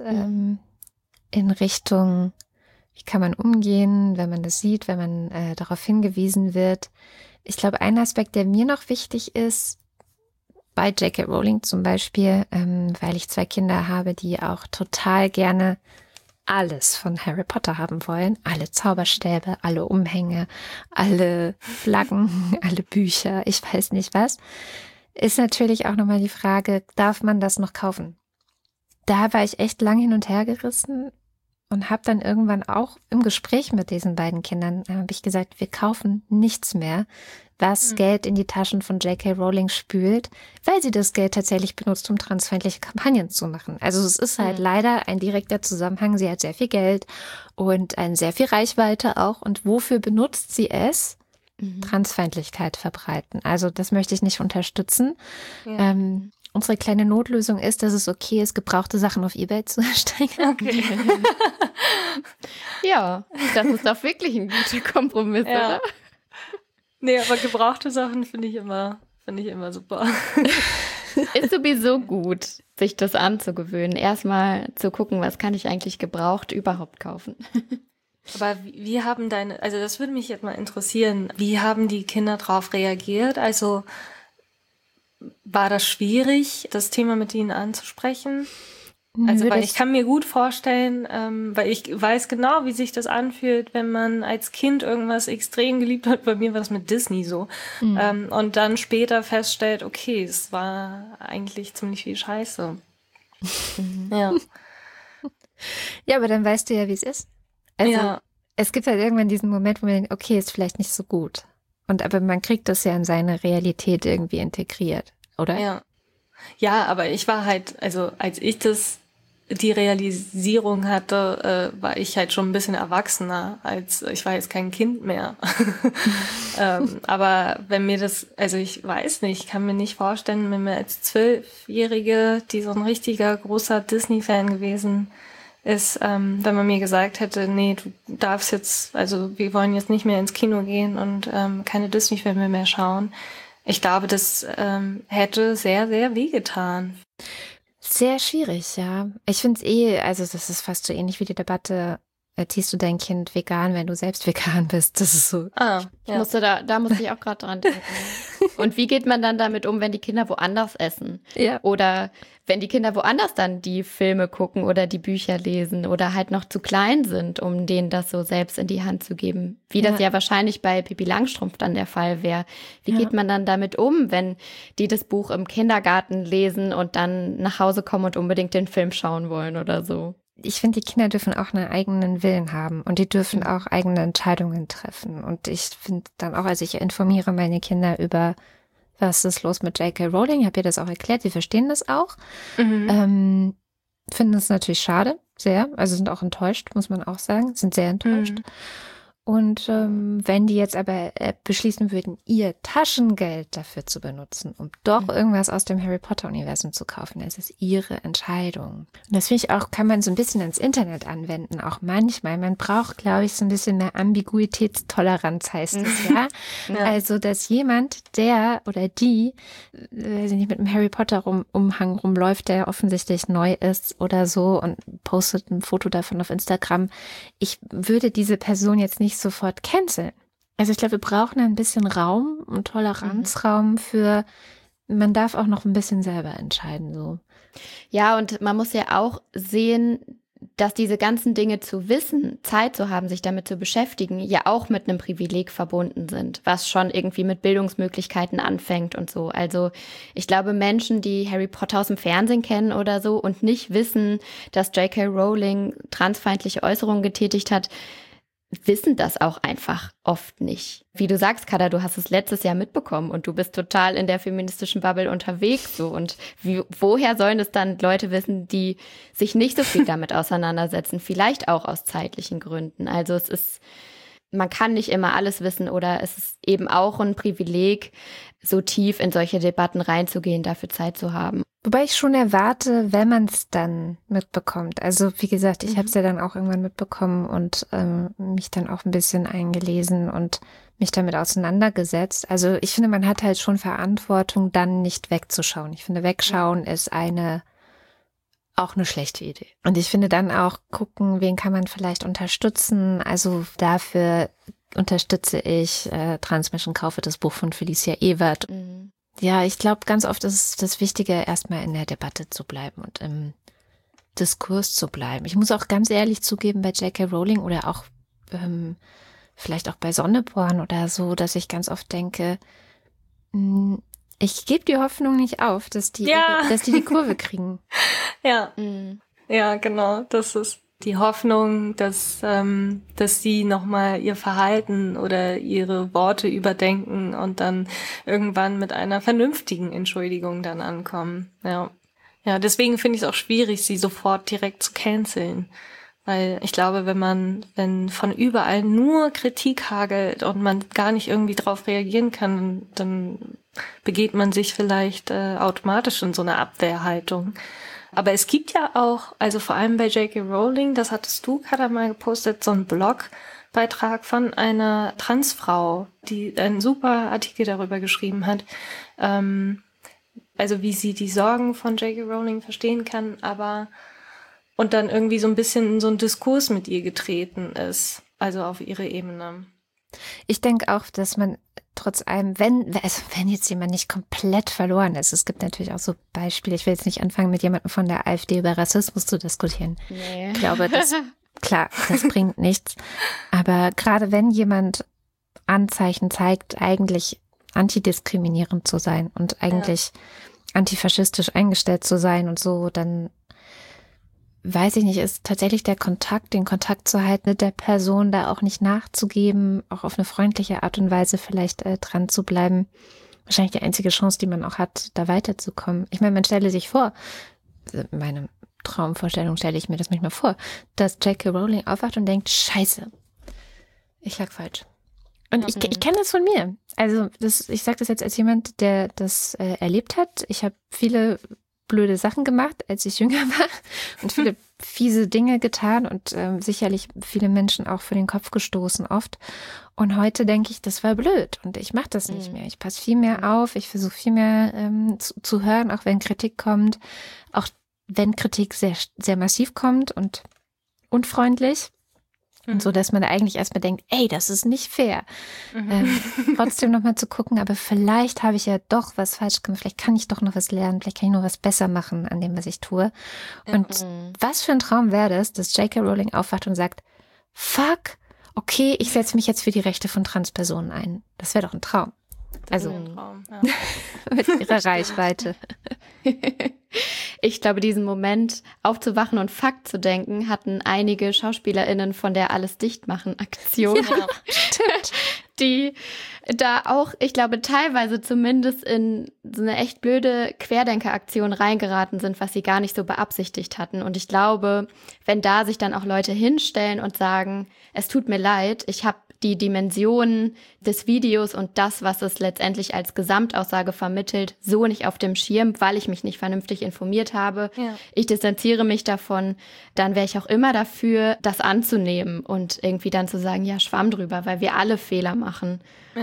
in Richtung, wie kann man umgehen, wenn man das sieht, wenn man darauf hingewiesen wird. Ich glaube, ein Aspekt, der mir noch wichtig ist, bei J.K. Rowling zum Beispiel, weil ich 2 Kinder habe, die auch total gerne alles von Harry Potter haben wollen. Alle Zauberstäbe, alle Umhänge, alle Flaggen, alle Bücher, ich weiß nicht was. Ist natürlich auch nochmal die Frage, darf man das noch kaufen? Da war ich echt lang hin und her gerissen und habe dann irgendwann auch im Gespräch mit diesen beiden Kindern, habe ich gesagt, wir kaufen nichts mehr, was Geld in die Taschen von J.K. Rowling spült, weil sie das Geld tatsächlich benutzt, um transfeindliche Kampagnen zu machen. Also es ist halt leider ein direkter Zusammenhang. Sie hat sehr viel Geld und sehr viel Reichweite auch. Und wofür benutzt sie es? Transfeindlichkeit verbreiten. Also das möchte ich nicht unterstützen. Ja. Unsere kleine Notlösung ist, dass es okay ist, gebrauchte Sachen auf eBay zu erstellen. Okay. Ja, das ist doch wirklich ein guter Kompromiss, oder? Nee, aber gebrauchte Sachen finde ich immer super. Ist sowieso gut, sich das anzugewöhnen. Erstmal zu gucken, was kann ich eigentlich gebraucht überhaupt kaufen. Aber wie haben also das würde mich jetzt mal interessieren, wie haben die Kinder darauf reagiert? Also war das schwierig, das Thema mit ihnen anzusprechen? Also weil ich kann mir gut vorstellen, weil ich weiß genau, wie sich das anfühlt, wenn man als Kind irgendwas extrem geliebt hat. Bei mir war das mit Disney so. Und dann später feststellt, okay, es war eigentlich ziemlich viel Scheiße. Ja. Ja, aber dann weißt du ja, wie es ist. Also es gibt halt irgendwann diesen Moment, wo man denkt, okay, ist vielleicht nicht so gut. aber man kriegt das ja in seine Realität irgendwie integriert, oder? Ja. Ja, aber ich war halt, also als ich die Realisierung hatte, war ich halt schon ein bisschen erwachsener, ich war jetzt kein Kind mehr. Aber wenn mir also ich weiß nicht, ich kann mir nicht vorstellen, wenn mir als 12-Jährige, die so ein richtiger großer Disney-Fan gewesen ist, wenn man mir gesagt hätte, nee, du darfst jetzt, also wir wollen jetzt nicht mehr ins Kino gehen und keine Disney-Filme mehr schauen. Ich glaube, das hätte sehr, sehr wehgetan. Sehr schwierig, ja. Ich finde es also das ist fast so ähnlich wie die Debatte, erziehst du dein Kind vegan, wenn du selbst vegan bist? Das ist so. Ja. Da musste ich auch gerade dran denken. Und wie geht man dann damit um, wenn die Kinder woanders essen? Ja. Oder wenn die Kinder woanders dann die Filme gucken oder die Bücher lesen oder halt noch zu klein sind, um denen das so selbst in die Hand zu geben. Wie das ja wahrscheinlich bei Pippi Langstrumpf dann der Fall wäre. Wie geht man dann damit um, wenn die das Buch im Kindergarten lesen und dann nach Hause kommen und unbedingt den Film schauen wollen oder so? Ich finde, die Kinder dürfen auch einen eigenen Willen haben und die dürfen auch eigene Entscheidungen treffen. Und ich finde dann auch, also ich informiere meine Kinder über, was ist los mit J.K. Rowling. Ich habe ihr das auch erklärt, die verstehen das auch. Finden es natürlich schade, sehr. Also sind auch enttäuscht, muss man auch sagen, sind sehr enttäuscht. Und wenn die jetzt aber beschließen würden, ihr Taschengeld dafür zu benutzen, um doch irgendwas aus dem Harry Potter-Universum zu kaufen, das ist ihre Entscheidung. Und das finde ich auch, kann man so ein bisschen ans Internet anwenden, auch manchmal. Man braucht, glaube ich, so ein bisschen mehr Ambiguitätstoleranz, heißt es, ja? Also, dass jemand, der oder die, weiß ich nicht, mit einem Harry Potter-Umhang rumläuft, der offensichtlich neu ist oder so und postet ein Foto davon auf Instagram, ich würde diese Person jetzt nicht sofort canceln. Also ich glaube, wir brauchen ein bisschen Raum und Toleranzraum für, man darf auch noch ein bisschen selber entscheiden, so. Ja, und man muss ja auch sehen, dass diese ganzen Dinge zu wissen, Zeit zu haben, sich damit zu beschäftigen, ja auch mit einem Privileg verbunden sind, was schon irgendwie mit Bildungsmöglichkeiten anfängt und so. Also ich glaube, Menschen, die Harry Potter aus dem Fernsehen kennen oder so und nicht wissen, dass J.K. Rowling transfeindliche Äußerungen getätigt hat, wissen das auch einfach oft nicht. Wie du sagst, Kada, du hast es letztes Jahr mitbekommen und du bist total in der feministischen Bubble unterwegs so. Und woher sollen es dann Leute wissen, die sich nicht so viel damit auseinandersetzen? Vielleicht auch aus zeitlichen Gründen. Also man kann nicht immer alles wissen oder es ist eben auch ein Privileg, so tief in solche Debatten reinzugehen, dafür Zeit zu haben. Wobei ich schon erwarte, wenn man es dann mitbekommt. Also wie gesagt, ich habe es ja dann auch irgendwann mitbekommen und mich dann auch ein bisschen eingelesen und mich damit auseinandergesetzt. Also ich finde, man hat halt schon Verantwortung, dann nicht wegzuschauen. Ich finde, wegschauen ist auch eine schlechte Idee. Und ich finde dann auch gucken, wen kann man vielleicht unterstützen. Also dafür unterstütze ich Transmission, kaufe das Buch von Felicia Ewert. Ja, ich glaube, ganz oft ist es das Wichtige, erstmal in der Debatte zu bleiben und im Diskurs zu bleiben. Ich muss auch ganz ehrlich zugeben, bei J.K. Rowling oder auch vielleicht auch bei Sonneborn oder so, dass ich ganz oft denke, ich gebe die Hoffnung nicht auf, dass die die Kurve kriegen. Ja, ja, genau. Das ist die Hoffnung, dass sie nochmal ihr Verhalten oder ihre Worte überdenken und dann irgendwann mit einer vernünftigen Entschuldigung dann ankommen. Ja, deswegen finde ich es auch schwierig, sie sofort direkt zu canceln. Weil ich glaube, wenn von überall nur Kritik hagelt und man gar nicht irgendwie drauf reagieren kann, dann begeht man sich vielleicht automatisch in so eine Abwehrhaltung. Aber es gibt ja auch, also vor allem bei J.K. Rowling, das hattest du gerade mal gepostet, so einen Blogbeitrag von einer Transfrau, die einen super Artikel darüber geschrieben hat, also wie sie die Sorgen von J.K. Rowling verstehen kann, und dann irgendwie so ein bisschen in so einen Diskurs mit ihr getreten ist, also auf ihre Ebene. Ich denke auch, dass man trotz allem, wenn jetzt jemand nicht komplett verloren ist, es gibt natürlich auch so Beispiele, ich will jetzt nicht anfangen, mit jemandem von der AfD über Rassismus zu diskutieren. Nee. Ich glaube, das bringt nichts. Aber gerade wenn jemand Anzeichen zeigt, eigentlich antidiskriminierend zu sein und eigentlich antifaschistisch eingestellt zu sein und so, dann weiß ich nicht, ist tatsächlich den Kontakt zu halten mit der Person, da auch nicht nachzugeben, auch auf eine freundliche Art und Weise vielleicht dran zu bleiben. Wahrscheinlich die einzige Chance, die man auch hat, da weiterzukommen. Ich meine, man stelle sich vor, meine Traumvorstellung stelle ich mir das manchmal vor, dass J.K. Rowling aufwacht und denkt, Scheiße, ich lag falsch. Und ich kenne das von mir. Also ich sage das jetzt als jemand, der das erlebt hat. Ich habe viele blöde Sachen gemacht, als ich jünger war und viele fiese Dinge getan und sicherlich viele Menschen auch vor den Kopf gestoßen oft. Und heute denke ich, das war blöd und ich mache das nicht mehr. Ich passe viel mehr auf, ich versuche viel mehr zu hören, auch wenn Kritik kommt, auch wenn Kritik sehr, sehr massiv kommt und unfreundlich. Und so, dass man da eigentlich erstmal denkt, ey, das ist nicht fair. Trotzdem nochmal zu gucken, aber vielleicht habe ich ja doch was falsch gemacht, vielleicht kann ich doch noch was lernen, vielleicht kann ich noch was besser machen an dem, was ich tue. Und was für ein Traum wäre das, dass J.K. Rowling aufwacht und sagt, fuck, okay, ich setze mich jetzt für die Rechte von Transpersonen ein. Das wäre doch ein Traum. Also mit ihrer Reichweite. Ich glaube, diesen Moment aufzuwachen und Fakt zu denken, hatten einige SchauspielerInnen von der Alles-Dicht-Machen-Aktion. Ja, stimmt. Die da auch, ich glaube, teilweise zumindest in so eine echt blöde Querdenker-Aktion reingeraten sind, was sie gar nicht so beabsichtigt hatten. Und ich glaube, wenn da sich dann auch Leute hinstellen und sagen, es tut mir leid, ich habe die Dimensionen des Videos und das, was es letztendlich als Gesamtaussage vermittelt, so nicht auf dem Schirm, weil ich mich nicht vernünftig informiert habe. Ja. Ich distanziere mich davon, dann wäre ich auch immer dafür, das anzunehmen und irgendwie dann zu sagen, ja, Schwamm drüber, weil wir alle Fehler machen.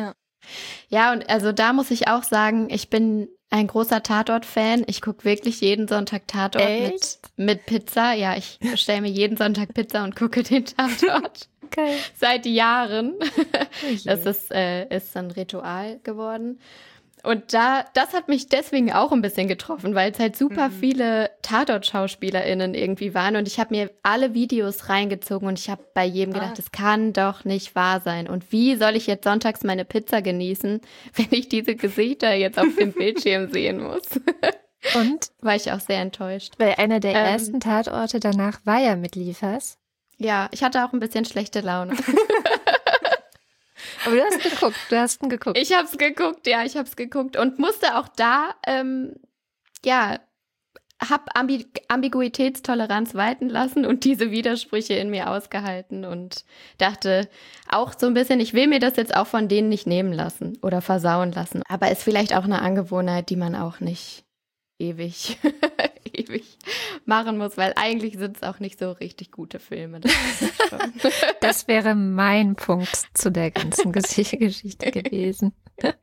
Ja, und also da muss ich auch sagen, ich bin ein großer Tatort-Fan. Ich gucke wirklich jeden Sonntag Tatort mit Pizza. Ja, ich bestelle mir jeden Sonntag Pizza und gucke den Tatort. Geil. Seit Jahren. Das ist ein Ritual geworden. Und das hat mich deswegen auch ein bisschen getroffen, weil es halt super viele Tatort-SchauspielerInnen irgendwie waren. Und ich habe mir alle Videos reingezogen und ich habe bei jedem gedacht, das kann doch nicht wahr sein. Und wie soll ich jetzt sonntags meine Pizza genießen, wenn ich diese Gesichter jetzt auf dem Bildschirm sehen muss? Und war ich auch sehr enttäuscht. Weil einer der ersten Tatorte danach war ja mit Liefers. Ja, ich hatte auch ein bisschen schlechte Laune. Aber du hast ihn geguckt. Ich hab's geguckt und musste auch da, hab Ambiguitätstoleranz walten lassen und diese Widersprüche in mir ausgehalten und dachte auch so ein bisschen, ich will mir das jetzt auch von denen nicht nehmen lassen oder versauen lassen. Aber ist vielleicht auch eine Angewohnheit, die man auch nicht ewig machen muss, weil eigentlich sind es auch nicht so richtig gute Filme. Das wäre mein Punkt zu der ganzen Geschichte gewesen.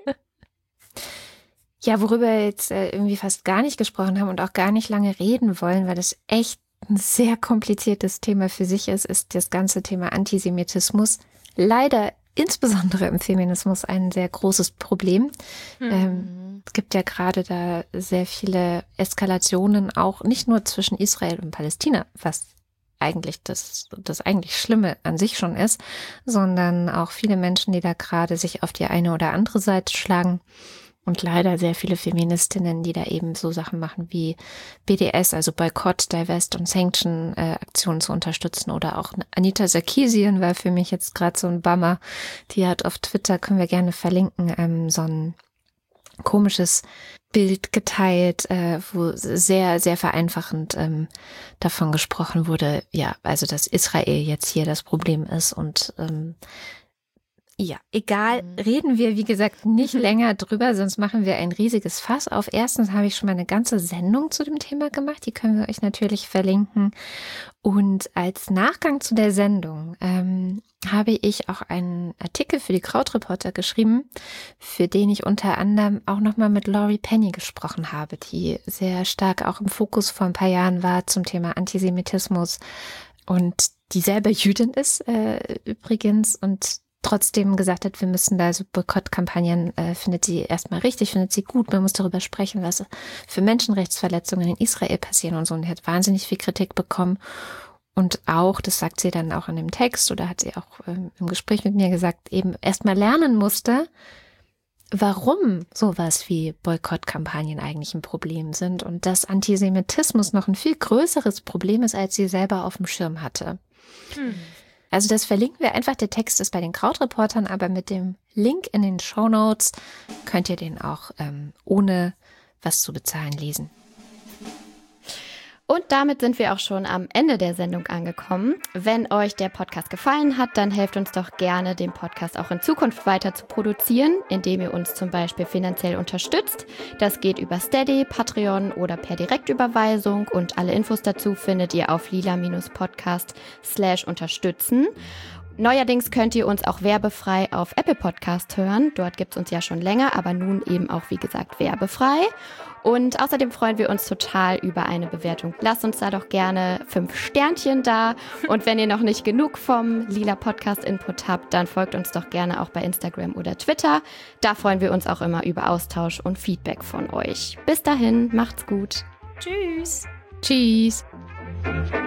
Ja, worüber wir jetzt irgendwie fast gar nicht gesprochen haben und auch gar nicht lange reden wollen, weil das echt ein sehr kompliziertes Thema für sich ist das ganze Thema Antisemitismus. Leider insbesondere im Feminismus ein sehr großes Problem. Es gibt ja gerade da sehr viele Eskalationen, auch nicht nur zwischen Israel und Palästina, was eigentlich das eigentlich Schlimme an sich schon ist, sondern auch viele Menschen, die da gerade sich auf die eine oder andere Seite schlagen. Und leider sehr viele Feministinnen, die da eben so Sachen machen wie BDS, also Boykott, Divest und Sanction Aktionen zu unterstützen. Oder auch Anita Sarkeesian war für mich jetzt gerade so ein Bummer. Die hat auf Twitter, können wir gerne verlinken, so ein komisches Bild geteilt, wo sehr, sehr vereinfachend davon gesprochen wurde, ja, also dass Israel jetzt hier das Problem ist und ja, egal, reden wir, wie gesagt, nicht länger drüber, sonst machen wir ein riesiges Fass auf. Erstens habe ich schon mal eine ganze Sendung zu dem Thema gemacht, die können wir euch natürlich verlinken. Und als Nachgang zu der Sendung habe ich auch einen Artikel für die Krautreporter geschrieben, für den ich unter anderem auch nochmal mit Laurie Penny gesprochen habe, die sehr stark auch im Fokus vor ein paar Jahren war zum Thema Antisemitismus und die selber Jüdin ist übrigens und trotzdem gesagt hat, wir müssen da so Boykottkampagnen, findet sie erstmal richtig, findet sie gut, man muss darüber sprechen, was für Menschenrechtsverletzungen in Israel passieren und so. Und die hat wahnsinnig viel Kritik bekommen. Und auch, das sagt sie dann auch in dem Text oder hat sie auch im Gespräch mit mir gesagt, eben erstmal lernen musste, warum sowas wie Boykottkampagnen eigentlich ein Problem sind und dass Antisemitismus noch ein viel größeres Problem ist, als sie selber auf dem Schirm hatte. Also das verlinken wir einfach. Der Text ist bei den Krautreportern, aber mit dem Link in den Shownotes könnt ihr den auch ohne was zu bezahlen lesen. Und damit sind wir auch schon am Ende der Sendung angekommen. Wenn euch der Podcast gefallen hat, dann helft uns doch gerne, den Podcast auch in Zukunft weiter zu produzieren, indem ihr uns zum Beispiel finanziell unterstützt. Das geht über Steady, Patreon oder per Direktüberweisung und alle Infos dazu findet ihr auf lila-podcast/unterstützen. Neuerdings könnt ihr uns auch werbefrei auf Apple Podcast hören. Dort gibt es uns ja schon länger, aber nun eben auch, wie gesagt, werbefrei. Und außerdem freuen wir uns total über eine Bewertung. Lasst uns da doch gerne 5 Sternchen da. Und wenn ihr noch nicht genug vom Lila Podcast Input habt, dann folgt uns doch gerne auch bei Instagram oder Twitter. Da freuen wir uns auch immer über Austausch und Feedback von euch. Bis dahin, macht's gut. Tschüss. Tschüss.